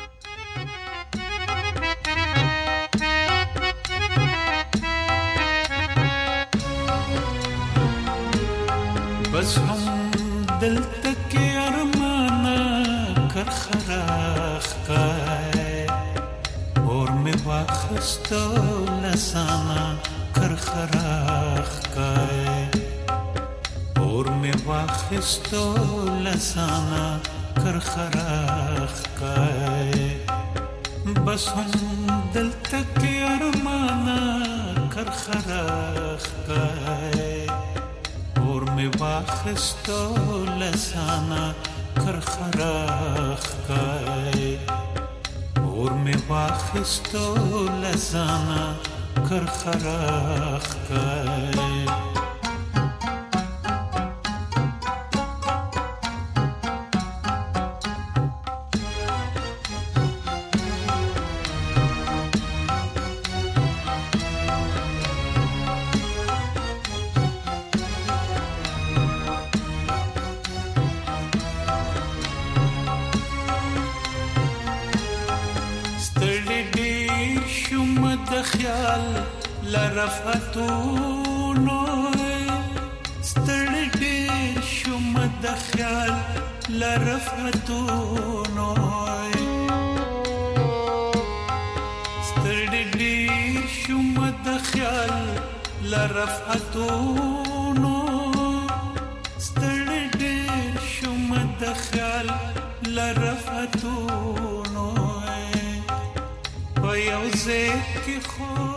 بس هم دل تک ارمانا کر خراخ کائے اور میں واخستو لسانا کر خراخ کائے اور میں واخستو لسانا کر خراخ کائے بس هم دل تک ارمانا کر خراخ کائے اور میں واخستو لسانا کر خراخ کائے اور میں واخستو لسانا کر خراخ کائے لرفتونو ستړي ډېر شوم د خیال لرفتونو ستړي ډېر شوم د خیال لرفتونو ستړي ډېر شوم د خیال لرفتونو په یو ځای کې خو